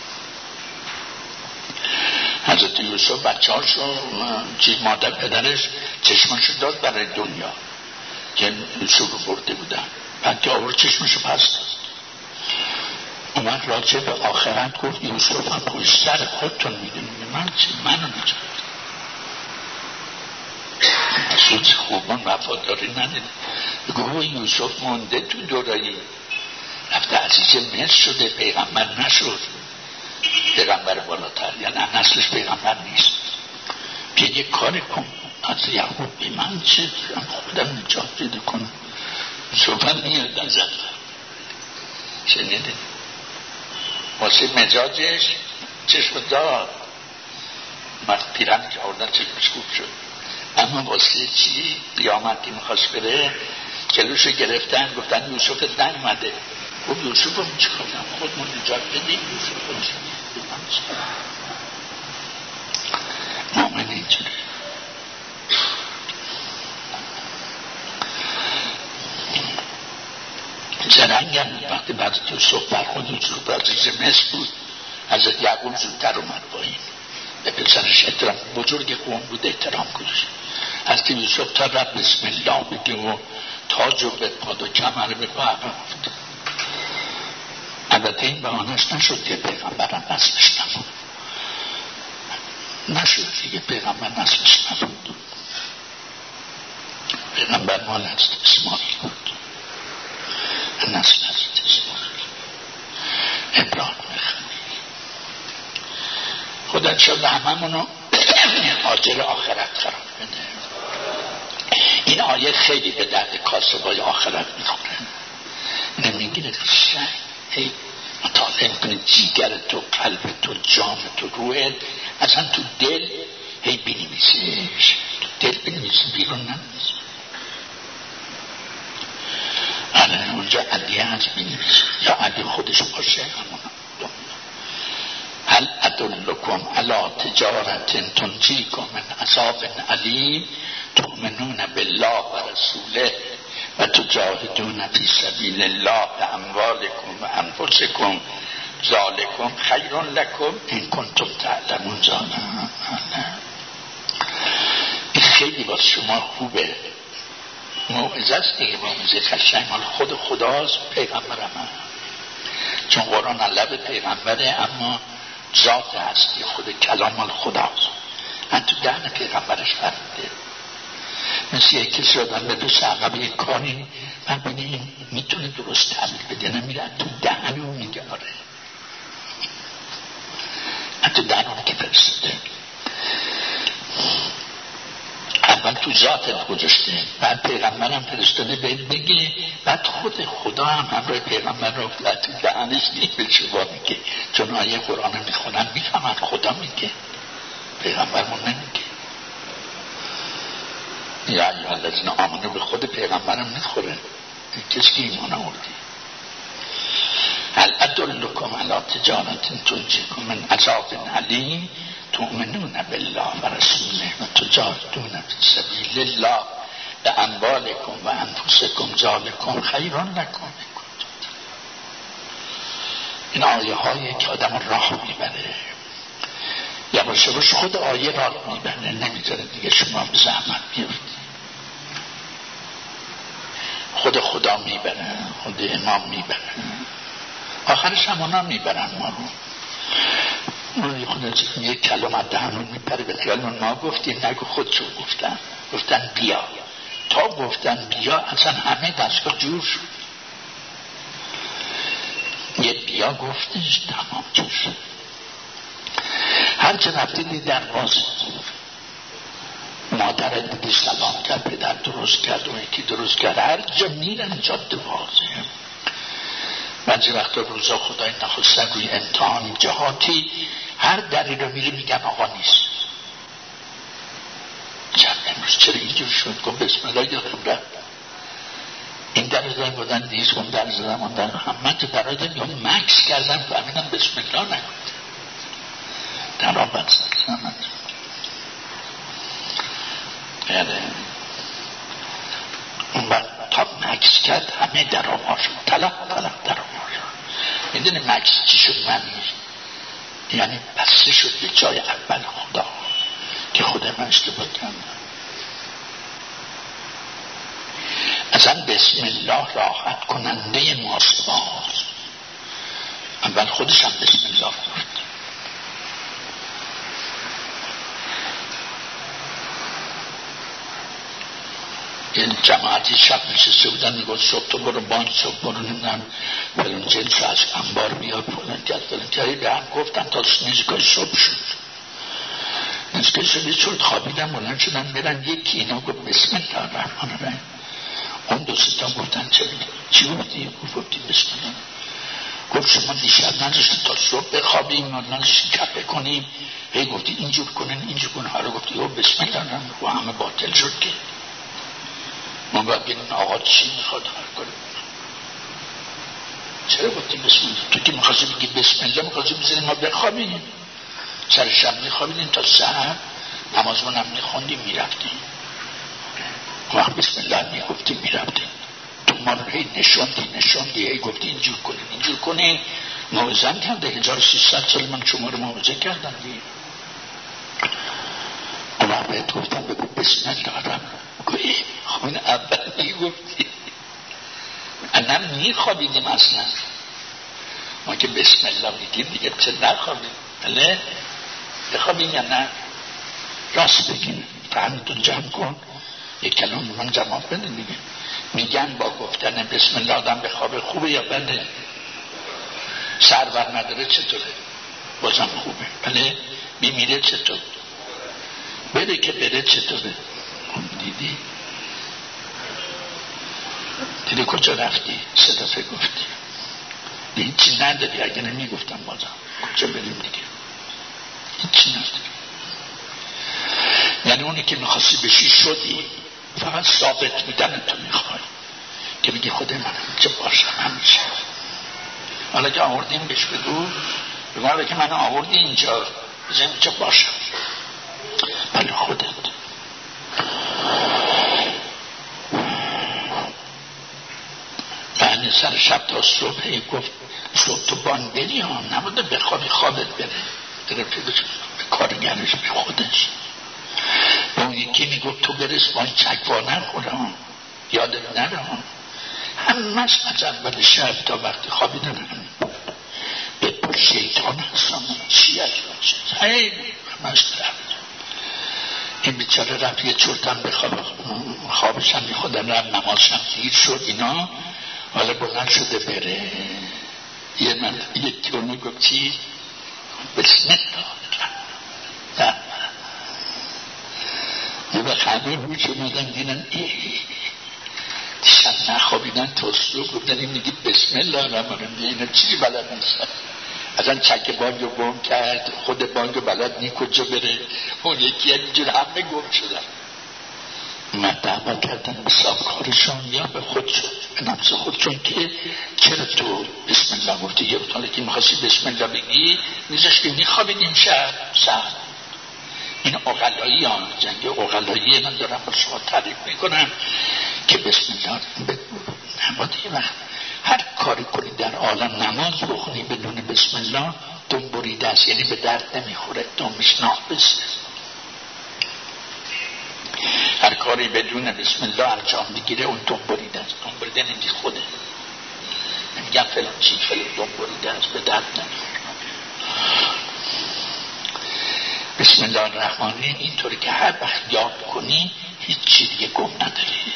حضرت یوسف بچه‌هاشو مادر پدرش چشمشو داد برای دنیا که یوسف رو برده بودن بعد که آورد چشمشو پس داد اومد راجع به آخرت گفت یوسف هم پشت سر خودتون میدونی من چی منو نجات مسعود خوبان وفاداری ندیده گوه یوسف مونده تو دورایی رفته عزیز مصر شده پیغمبر نشد پیغمبر بالاتر یعنی نسلش پیغمبر نیست بیا یه کار کن از یعقوب به من چه خودم نجات پیدا کنم یوسف هم میاد از شنیده واسه مزاجش چشم دار پیرن که آوردن چشمش خوب شد اما واسه چی قیامتی میخواست بره جلوشو گرفتن گفتن یوسف نیومده گفت یوسف رو چی کنم خودمون نجات بدیم یوسف رو چی کنم مؤمن اینجوری زرنگن وقتی بعد یوسف برخود یوسف عزیز مصر بود حضرت یعقوب زودتر اومد با این به پسرش احترام بزرگ قوم بود احترام گذاشت حضرت یوسف تا رب بسم الله بگه و تاج و به پاد و کمر به پا عقب افت. البته این بهانش نشد که پیغمبرم نسلش نشد دیگه پیغمبر نسلش نبود پیغمبر مال حضرت اسماعیل بود نسل حضرت اسماعیل ابراهیم خلیل خدا انشاءالله هممونو آجر آخرت قرار بده. این آیه خیلی به درد کاسبای آخرت میخوره نمیگیره شنگ هی مطالعه میکنه جیگر تو قلب تو جان تو روحت اصلا تو دل هی بنویسیش تو دل بنویسی بیرون ننویسی بله اونجا علی هست بینویسید یا علی خودش باشه همون. هل ادلکم علی تجارت تنجیکم من عذاب علیم تؤمنون بالله و رسوله و تجاهدون فی سبیل الله باموالکم و انفسکم ذالکم خیر لکم ان کنتم تعلمون. این خیلی واسه شما خوبه، موعظه است دیگه، موعظه قشنگ مال خود خداست، پیغمبرم چون قرآن لب پیغمبره اما ذات هستی خود کلام مال خداست، من تو دهن پیغمبرش فرده. مثل یک کسی آدم به دو عقب یک کاری من بینیم میتونه درست تعمیل بده، نمیره تو دهن اون میگه آره، تو دهن اون که فرستده. اول تو ذاتت گذاشته، بعد پیغمبرم فرستاده بگه، بعد خود خدا هم همراه پیغمبر رو افتاد تو دهنش نیست به شما میگه، چون آیه قرآن میخونن میفهمن خدا میگه، پیغمبرمون نمیگه. یا ایها الذین آمنوا به خود پیغمبرم نخوره، کسی که ایمان آوردی. هل ادلکم علی تجارت تنجیکم من عذاب علیم تؤمنون بالله و رسوله و تجاهدون فی سبیل الله باموالکم و انفسکم ذالکم خیر لکم. این آیه هایی که آدم راه میبره، یواش یواش خود آیه راه میبره، نمیذاره دیگه شما به زحمت بیفتید. خود خدا میبره، خود امام میبره، آخرش هم اونا میبرن ما رو. خود یک کلام از دهنون میپره به خیالون ما گفتیم، نگو خودشون گفتن بیا، تا گفتن بیا اصلا همه دستگاه جور شد. یه بیا گفتش تمام جور شد. هر چه رفتی دی در باز مادر دیدی سلام کرد، پدر درست کرد و یکی درست کرد، هر جا میرن جاده بازه. بعضی وقتا روزا خدای نخواستن روی امتحان جهاتی هر دری رو میره میگن آقا نیست. امروز چرا اینجور شد؟ گفت بسم الله یادم رفت این در زدن بودن نیست، اون در زدن بودن من تو در زدن مکس کردم فهمیدم بسم الله نگفت در آباد زدن اون بعد تا مکس کرد همه در آباد شد، طلق در آباد شد. میدونی مکس چی شد؟ معنیش یعنی بسته شد به جای اول خدا که خدا من اشتباه کردم. اصلا بسم الله راحت کننده ماست باز، اول خودش هم بسم الله گفت. این جماعتی شب نشسته بودن میگوید صبح تو برو بانک، صبح برو نمیدن فلان جنس از انبار بیاد فلان جایی به هم گفتن تا نزدیکای صبح شد. نزدیکای صبح شد خوابیدن بلند شدن برن، یکی اینا گفت بسم الله الرحمن الرحیم. اون دو ستا گفتن چی گفتی؟ گفتی بسم الله. گفت شما دیشب نذاشتی تا صبح بخوابیم، نذاشتی کپه کنیم، هی گفتی اینجور کنن اینجور کنن، حالا گفتی بسم الله الرحمن و همه باطل شد که ما باید بینیم آقا چی میخواد هر کنیم. چرا گفتی بسم الله؟ تو که میخواستی بگی بسم الله میخواستی بزنیم ما بخوابیم، سر شب میخوابیدیم تا سحر نمازمون هم میخوندیم میرفتیم، وقت بسم الله میگفتیم میرفتیم. تو ما رو هی نشوندی هی گفتی اینجور کنین موعظه کرده 1300 سال من شما رو موعظه کردم دیگه. اون وقت بهت گفتم بگو بسم الله الرحمن. گویی اون اول میگفتی انم میخوابیدیم اصلا، ما که بسم الله میگیم دیگه چه نخوابیم. بله بخوابیم یا نه؟ راست بگیم، فهمتون جمع کن، یک کلام من جمع بده دیگه. میگن با گفتن بسم الله آدم به خواب خوبه یا بده؟ سرور نداره چطوره؟ بازم خوبه. بله بیمیره چطور؟ بده که بده چطوره؟ دیدی کجا رفتی؟ 3 دفعه گفتی هیچی نداری، اگه نمیگفتم بازم کجا بریم دیگه؟ هیچی نداری. یعنی اونی که میخواستی بشی شدی، فقط ثابت بودن تو میخوای. که بگی خدا من چه باشم همیشه. حالا که آوردیم بهش بگو حالا که من آوردی اینجا بزن چه باشم. بله خودت. بعد سر شب تا صبح گفت صبح تو بان بری ها، نبوده بخوابی خوابت بره، گرفته به کارگرش به خودش. به اون یکی میگفت تو برس با این چکوا نخورم یادت نره، همش از اول شب تا وقتی خوابیدن به شیطان هستم چی از خیلی همش درد. این بیچاره رفت یه چرتم به خوابش هم میخودن رفت نمازشم دیر شد اینا. حالا بلند شده بره یه تیونی گفت چی؟ بسم الله. یه وقت همه روی اومدن دیدن دیشب نخوابیدن توستو گفتن این میگی بسم الله الرحمن اینا چیزی بلد نیستن. اصلا چک بانک رو گم کرد، خود بانک رو بلد نی کجا بره، اون یکی اینجور همه گم شدن. من دعوا کردن به سابقارشون یا به خودشون، به نفس خودشون که چرا تو بسم الله گفتی. یه بطاله که میخواستی بسم الله بگی نیزش که میخوابیدیم شب سهر. این اقلایی ها جنگ اقلایی من دارم با شما تعریف میکنم که بسم الله بگو. نباید یه وقت هر کاری کنی در عالم نماز بخونی بدون بسم الله دم بریده است، یعنی به درد نمیخوره، دمش ناقص. هر کاری بدون بسم الله انجام بگیره اون دم بریده است. دم بریده نمیگی خوده، نمیگم فلان چی فلان دم بریده است، به درد نمیخوره. بسم الله الرحمن اینطوری که هر وقت یاد کنی هیچ چی دیگه گم نداری.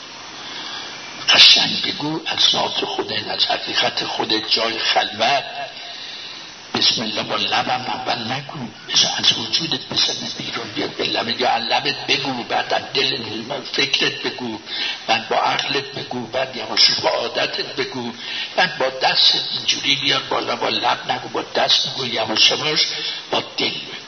قشنگ بگو از ذات خودت، از حقیقت خودت، جای خلوت. بسم الله با لبم اول نگو، از وجودت بزنه بیرون بیاد به لبت، یا لبت بگو، بعد از دل فکرت بگو، بعد با عقلت بگو، بعد یواش با عادتت بگو، بعد با دستت اینجوری بیار بالا، با لب نگو، با دست بگو، یواش یواش با دل بگو.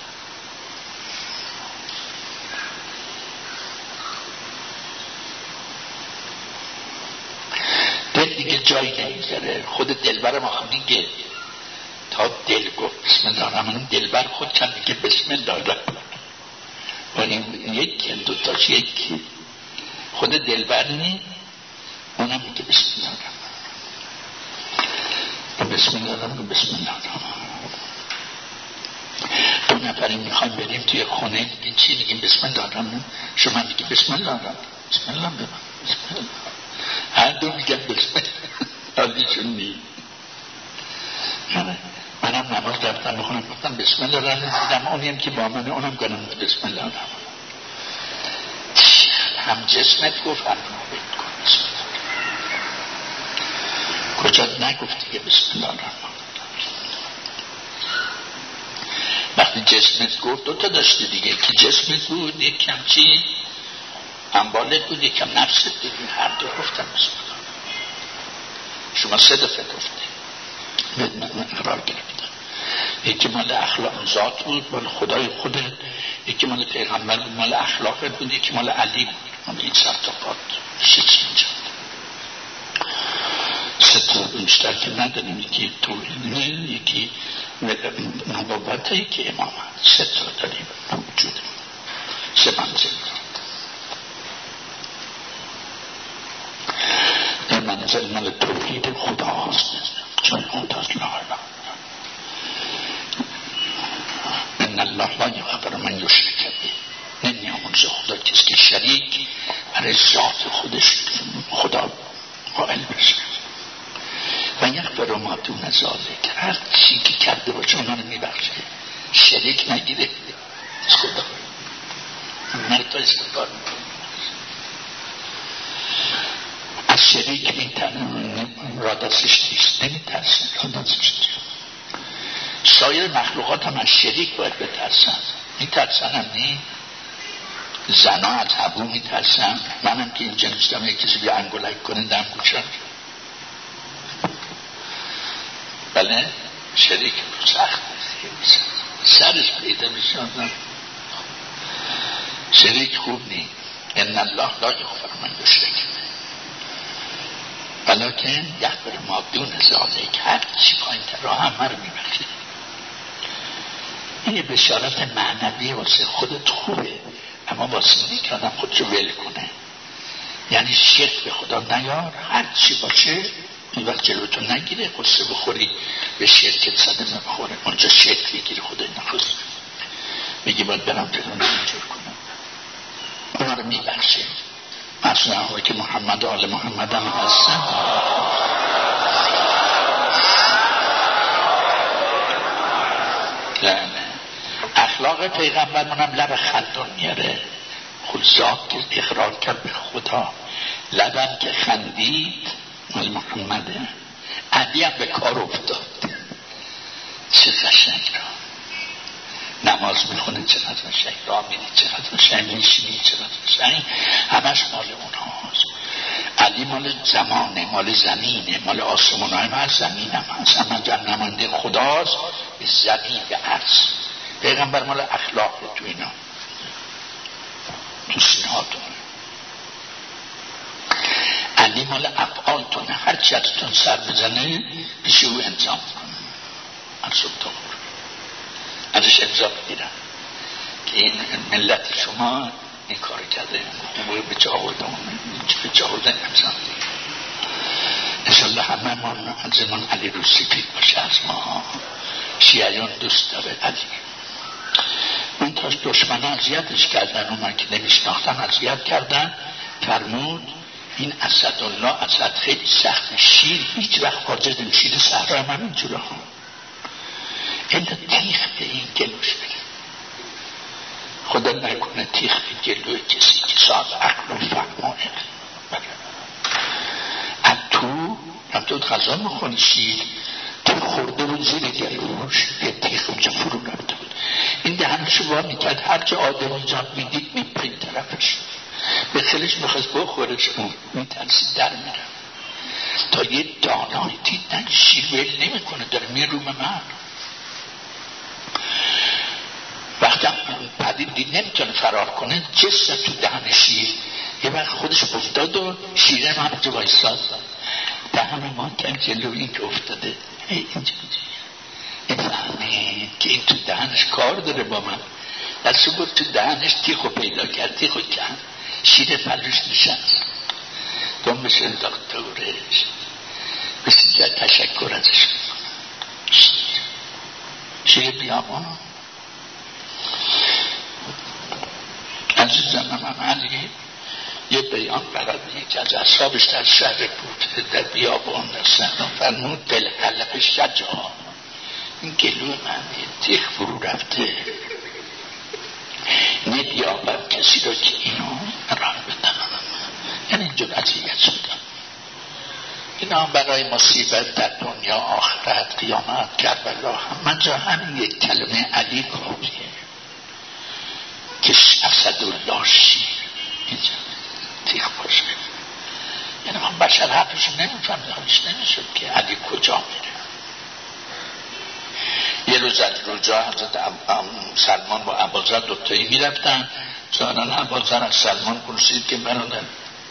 دل دیگه جایی نمیذاره. خود دلبرم آخه میگه تا دل گفت بسم الله الرحمن دلبر خود کن میگه بسم الله الرحمن. و این یکی دوتاش یکی خود دلبر نی اونم میگه بسم الله الرحمن. بسم الله الرحمن بسم الله الرحمن. دو نفری میخوایم بریم توی خونه میگین چی؟ میگیم بسم الله الرحمن. شما میگی بسم الله الرحمن. بسم الله الرحمن. بسم الله. هر دو میگن بسم الله. حالیشون نی. منم نماز رفتم بخونم گفتم بسم الله الرحمن. دیدم اونیم که با منه اونم گفتم بسم الله الرحمن. هم جسمت گفت هم روحت گفت بسم الله. کجا نگفتی که بسم الله الرحمن. وقتی جسمت گفت دوتا داشتی دیگه، که جسمت بود یک کم چی انبالت بود، یک کم نفست بود، هر دو گفتم بسم الله. شما سه دفعه گفتی من قرار گرفتم. یکی مال اخلاق ذات بود، مال خدای خودت، یکی مال پیغمبر بود، مال اخلاقت بود، یکی مال علی بود، مال این سرطاقات. سه چی اینجا سه تا بیشتر که نداریم، یکی توحیده، یکی نبوته، یکی امامت. سه تا داریم وجوده، سه منزل. این منزل مال توحید خدا هست، چون خداست. لا اله ان الله لا یغفر من یشرک به. نمیامرزه خدا کسی که شریک برای ذات خودش خدا قائل بشه. و یغفر ما دون ذلک، هر چی که کرده باشه اونا رو میبخشه. شریک نگیره از خدا. مرتا استقبال میکنه. از شریک میترسه، را دستش نیست، نمیترسه، را دستش نیست. سایر مخلوقات هم از شریک باید بترسن. میترسن هم نی؟ زنا از حبو میترسن. منم که اینجا نیستم یک کسی بیا انگولک کنه دم گوشم. بله شریک سخت سرش پیدا میشن. شریک خوب نی. ان الله لا یغفر من یشرک به. ولیکن یغفر ما دون ذالک، هر چی پایین تر راه همه رو میبخشه. این بشارت معنوی واسه خودت خوبه، اما واسه اینه که آدم خودشو ول کنه. یعنی شرک به خدا نیار، هر چی باشه این وقت جلوتو نگیره، قصه بخوری به شرکت صدمه بخوره، اونجا شرک بگیره خدای نخواست بگی باید برم جلو اینجور کنم، اونا رو میبخشه. مثلا هایی که محمد و آل محمد هم هستن نه اخلاق پیغمبر منم لب خندون میاره. خود ذات که اقرار کرد به خدا، لبم که خندید مال محمده. علی هم به کار افتاد، چه قشنگ را نماز میخونه، چقدر قشنگ راه میری، چقدر قشنگ میشینی، چقدر قشنگ، همش مال اونهاست. علی مال زمانه، مال زمینه، مال آسمان های من زمین هم هست، اما نماینده خداست به زمین به عرض. پیغمبر مال اخلاق تو اینا تو سینهاتون. علی مال افعالتونه، هر چی ازتون سر بزنه پیش او انجام کنه، ارسوب تا خور ازش انجام بگیرن که این ملت شما این کار کرده، اون به جا آوردن، به جا آوردن انجام بگیرن. انشالله همه ما از من علی رو سپید باشه از ما. شیعیان دوست داره علی، من تاش دشمن اذیتش کردن، اون که نمیشناختن اذیت کردن. فرمود این اسدالله اسد خیلی سخت، شیر هیچ وقت حاضر نمیشه صحرا من اینجوره ها، این تیخ به این گلوش بده، خدا نکنه تیخ به گلوی کسی که ساز عقل و فهم از تو غذا میخونی، شیر تو خورده بود زیر گلوش یه تیخ اونجا فرو رفته بود، این دهنشو وا میکرد، هر چه آدم جان میدید میپرین طرفش، به خیلش میخواست بخورش، اون میترسید در میره تا یه دانای دید نگه شیر ویل نمی کنه، داره میره روم من. وقتی پدید دید نمیتونه فرار کنه، جست تو دهن شیر، یه وقت خودش افتاد و شیره من همونجا بایستاد، دهن ما کم جلو این که افتاده اینجا فهمید که این تو دهنش کار داره با من، دستو بود تو دهنش تیخو پیدا کرد، تیخو کن شیر پلوش نشست، دنبش انداخت دورش، بسیار تشکر ازش شیر بیامان. عزیزم من علی یه بیان برای یکی از اصحابش در شهر بود، در بیابان در صحرا، فرمود دل حلق شجاع، این گلو من تیخ فرو رفته، نبیابم کسی رو که اینو راه بدم، یعنی اینجور عذیت شدم. اینا برای مصیبت در دنیا آخرت قیامت کربلا من جا همین یک کلمه علی کافیه که اسدالله شیر اینجا تیخ باشه. یعنی من بشر حقشون نمیفهمدهمش نمیشد که علی کجا میره. یه روز از رجا حضرت سلمان با ابوذر دوتایی میرفتن، چنان ابوذر از سلمان پرسید که برادر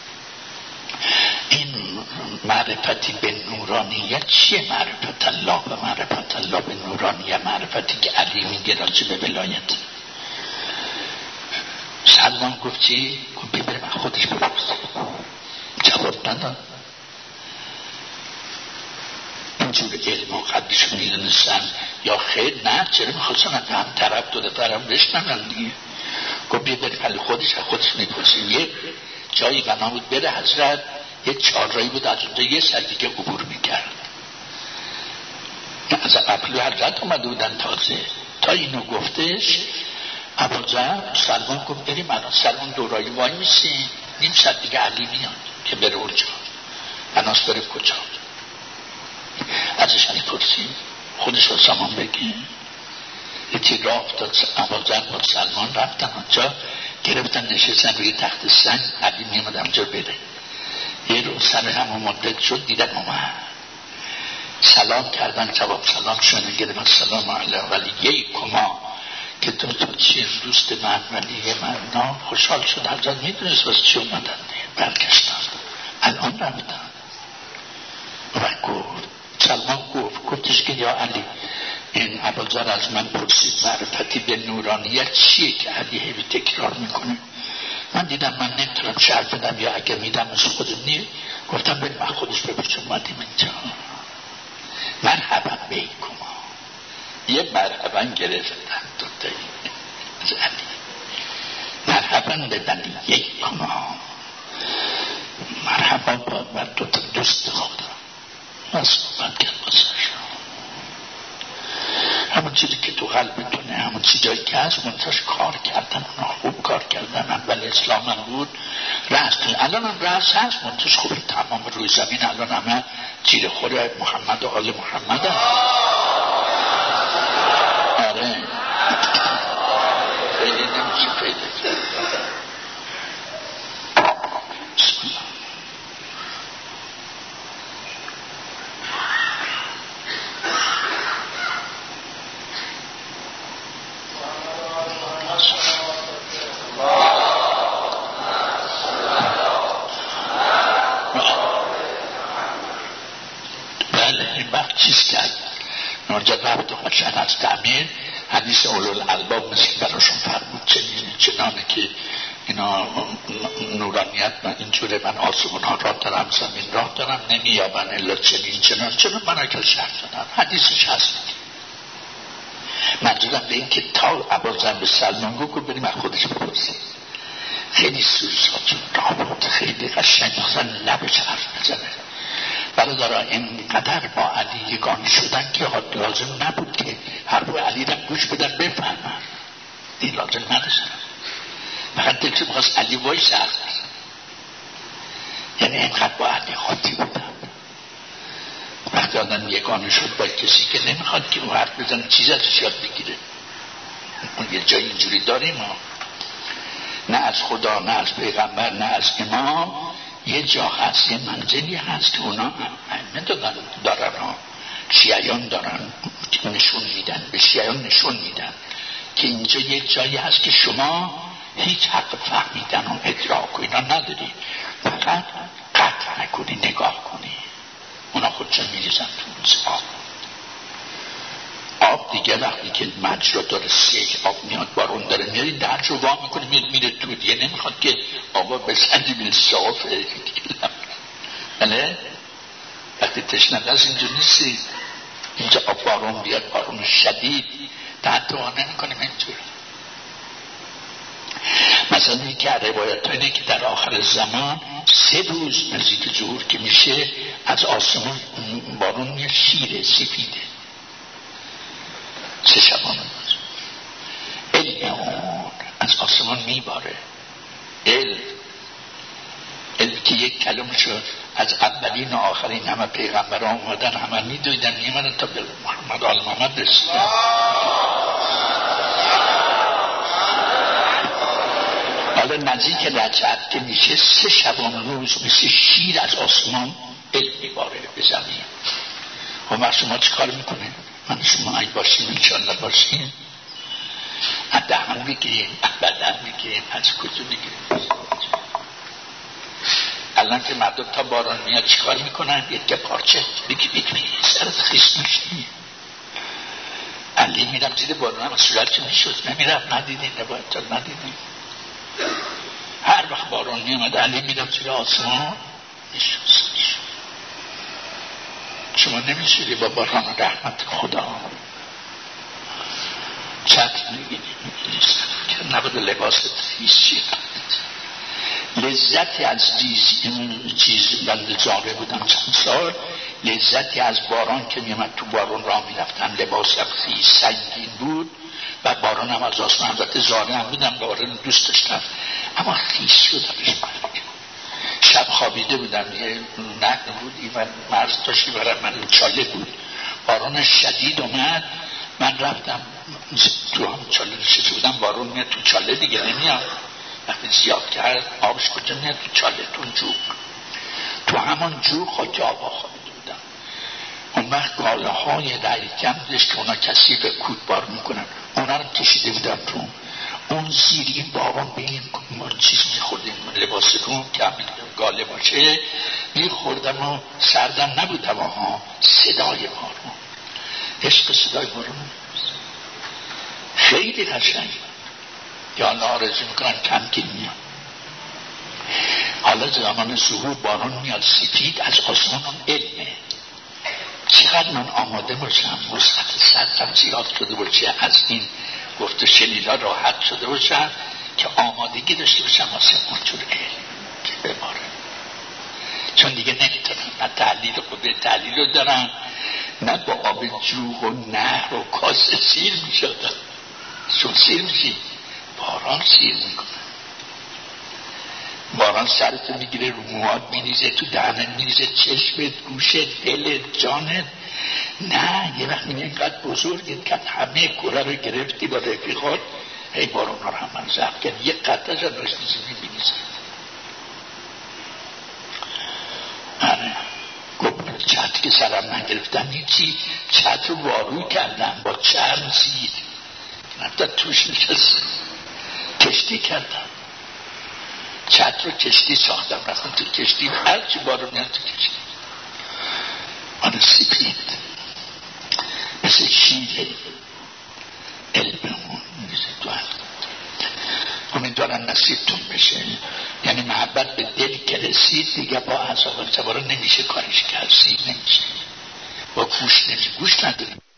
این معرفتی به نورانیت چیه؟ معرفت الله و معرفت الله به نورانیت، معرفتی که علی میگه راجع به ولایت. سلمان گفت چی؟ گفت ببره من خودش بپرس، جواب نداد. اینجور علم و قدرشون میدونستن یا خیر نه، چرا میخواستن هم طرف داده برم بشنن دیگه. گفت ببره ولی خودش میپرسیم. یه جایی بنا بود بره حضرت، یه چهارراهی بود از اونجا یه سر دیگه عبور میکرد، از قبل حضرت اومده بودن تازه. تا اینو گفتش ابوذر سلمان گفت بریم الان. سلمان دورایی وای میسی، نیم ساعت دیگه علی میاد که بره اونجا. بناس بره کجا؟ ازش پرسید خودش رو سامان بگی. یکی راه افتاد، ابوذر با سلمان رفتن اونجا، گرفتن نشستن روی تخت سنگ، علی میامد اونجا بره. یه روز سر همون مدت شد دیدن اومد، سلام کردن، جواب سلام شدن، گرفتن سلام علیه ولیه کما که تو چیه دوست من ولیه من. خوشحال شد، حضرت میدونست بس چی اومدن، برگشتن الان رفتن. سلمان گفتش که یا علی، این ابوذر از من پرسید معرفتی به نورانیت چیه که علی هی تکرار میکنه. من دیدم من نمیتونم شرط بدم، یا اگر میدم از خود نی، گفتم بریم من خودش بپرسم. اومدیم اینجا مرحبا بیکما، یه مرحبا گرفتن دوتایی از علی، مرحبا به بنی یکما، مرحبا با دوتا دوست خدا. من صحبت کرد بازش همون چیزی که تو قلبتونه، همون چیزایی که هست منتاش کار کردن، اونا خوب کار کردن. اول اسلام هم بود رأس، الان هم رأس هست منتاش خوب. تمام روی زمین الان همه چیره خوره محمد و آل محمد هم. آره خیلی نمیشه پیدا کرد. بسم الله. اونجا رفت خودشن از تعمیر حدیث اولوالالباب مثل براشون فرمود چنانه که اینا نورانیت من اینجوره، من آسمون ها راه دارم زمین راه دارم نمیابن الا چنان من اکل شهر دارم. حدیثش هست. منظورم به این که تا ابوذر به سلمان گفت بریم از خودش بپرسیم. خیلی سوزات راه بود، خیلی قشنگ مثلا لبش حرف بزنه. برادرها اینقدر با علی یگانه شدن که لازم نبود که هر روی علی را گوش بدن بفهمن. این لازم نداشتن، فقط دلش می‌خواست علی وایس هست. یعنی اینقدر با علی خاطی بودن. وقتی آدم یگانه شد با کسی که نمیخواد که او حرف بزنه چیز ازش یاد بگیره. اون یه جای اینجوری داریم ها. نه از خدا، نه از پیغمبر، نه از امام. یه جا هست، یه منزلی هست که اونا ائمه دارن ها. شیعیان دارن که نشون میدن، به شیعیان نشون میدن که اینجا یه جایی هست که شما هیچ حق فهمیدن و ادراک و اینا نداری، فقط قطع نکنی، نگاه کنی. اونا خودشون میریزن تو آب دیگه. وقتی که مجرا داره سیل آب میاد، بارون داره میاد، درج رو وا میکنه میره تو دیگه. نمیخواد که آبا بسندی به صافه بله. وقتی تشنه از اینجا نیستی، اینجا آب بارون بیاد، بارون شدید تحت وا نمیکنیم اینجور. مثلا یکی از روایت اینه که در آخر زمان 3 روز نزدیک ظهور که میشه از آسمان بارون میاد، شیره سفیده. 3 شبانه علم اون از آسمان میباره. علم که یک کلمه شد از اولین و آخرین همه پیغمبر آمدن، همه میدویدن میمدن تا به محمد آل محمد رسیدن. حالا نزدیک رجب که میشه 3 شبانه روز مثل شیر از آسمان علم میباره به زمین. و ما شما چه کار میکنه؟ من شما اگه باشیم انشاءالله باشیم، از دهن بگیریم، از بدن بگیریم، از کجا بگیریم. الان که مردم تا باران میاد چی کار میکنن؟ یک پارچه بگی سرت خیس نشنی. علی میرم زیر باران هم صورت چه میشد نمیرم. ندیدین نباید تا ندیدین. هر وقت باران میامد علی میرم زیر آسمان میشد. شما نمیشیدی با باران رحمت خدا چطر میگیدی که نبود لباست خیسی. لذتی از چیز بنده زاره بودم چند سال، لذتی از باران که میامد تو باران راه میرفتم، لباسم خیس سنگین بود و باران هم از آسمان. البته زاره هم بودم، باران دوست داشتم اما خیس شدمش. شب خوابیده بودم، یه نقل بود ایوان مرز داشتی برای من چاله بود. باران شدید اومد، من رفتم تو هم چاله نشسته بودم. بارون میاد تو چاله دیگه نمیاد، وقتی زیاد کرد آبش کجا میاد؟ تو چاله، تو جوق. تو همون جوق خود آبا خوابیده بودم. اون وقت گاله های رایکم داشت که اونا کثیف کود بار میکنن، اونا رو کشیده بودم تو اون زیر این باران به این چیز میخورد، این لباس رو که همین گاله باشه میخوردم و سردم نبودم ها. صدای بارون، عشق صدای بارون خیلی قشنگ. یا الله آرزو میکنم کم که میاد. حالا زمان ظهور بارون میاد سفید از آسمان علمه. چقدر من آماده باشم، وسعت صدرم زیاد شده باشه، از این گفت شنیدا راحت شده باشم که آمادگی داشته باشم واسه اونجور علم که بباره. چون دیگه نمیتونم، نه تحلیل خود تحلیل رو دارم، نه با آب جوغ و نهر و کاسه سیر میشدم. چون سیر میشی باران سیر میکنه. باران سرتو میگیره، رو موهات میریزه، تو دهنت میریزه، چشمت، گوشت، دلت، جانت. نه یه وقت میگه اینقدر بزرگت که همه کره رو گرفتی با رفیقات، هی باران ها رو هم زب کرد، یه قطعه جا داشتی میبینیزه. آره گفت چتر که سرم نگرفتم هیچی، چتر رو واروی کردم با چرم زیر رفتم توش نشستم، کشتی کردم، چتر رو کشتی ساختم، رفتم تو کشتی، هرچی بارو میاد تو کشتی. آن سپید مثل شیر علممون میزه تو هم. امیدوارم نصیبتون بشه. یعنی محبت به دل که رسید دیگه با اعصاب و سواره نمیشه کارش کرد، سیر نمیشه، با گوش نمیشه، گوش نداریم.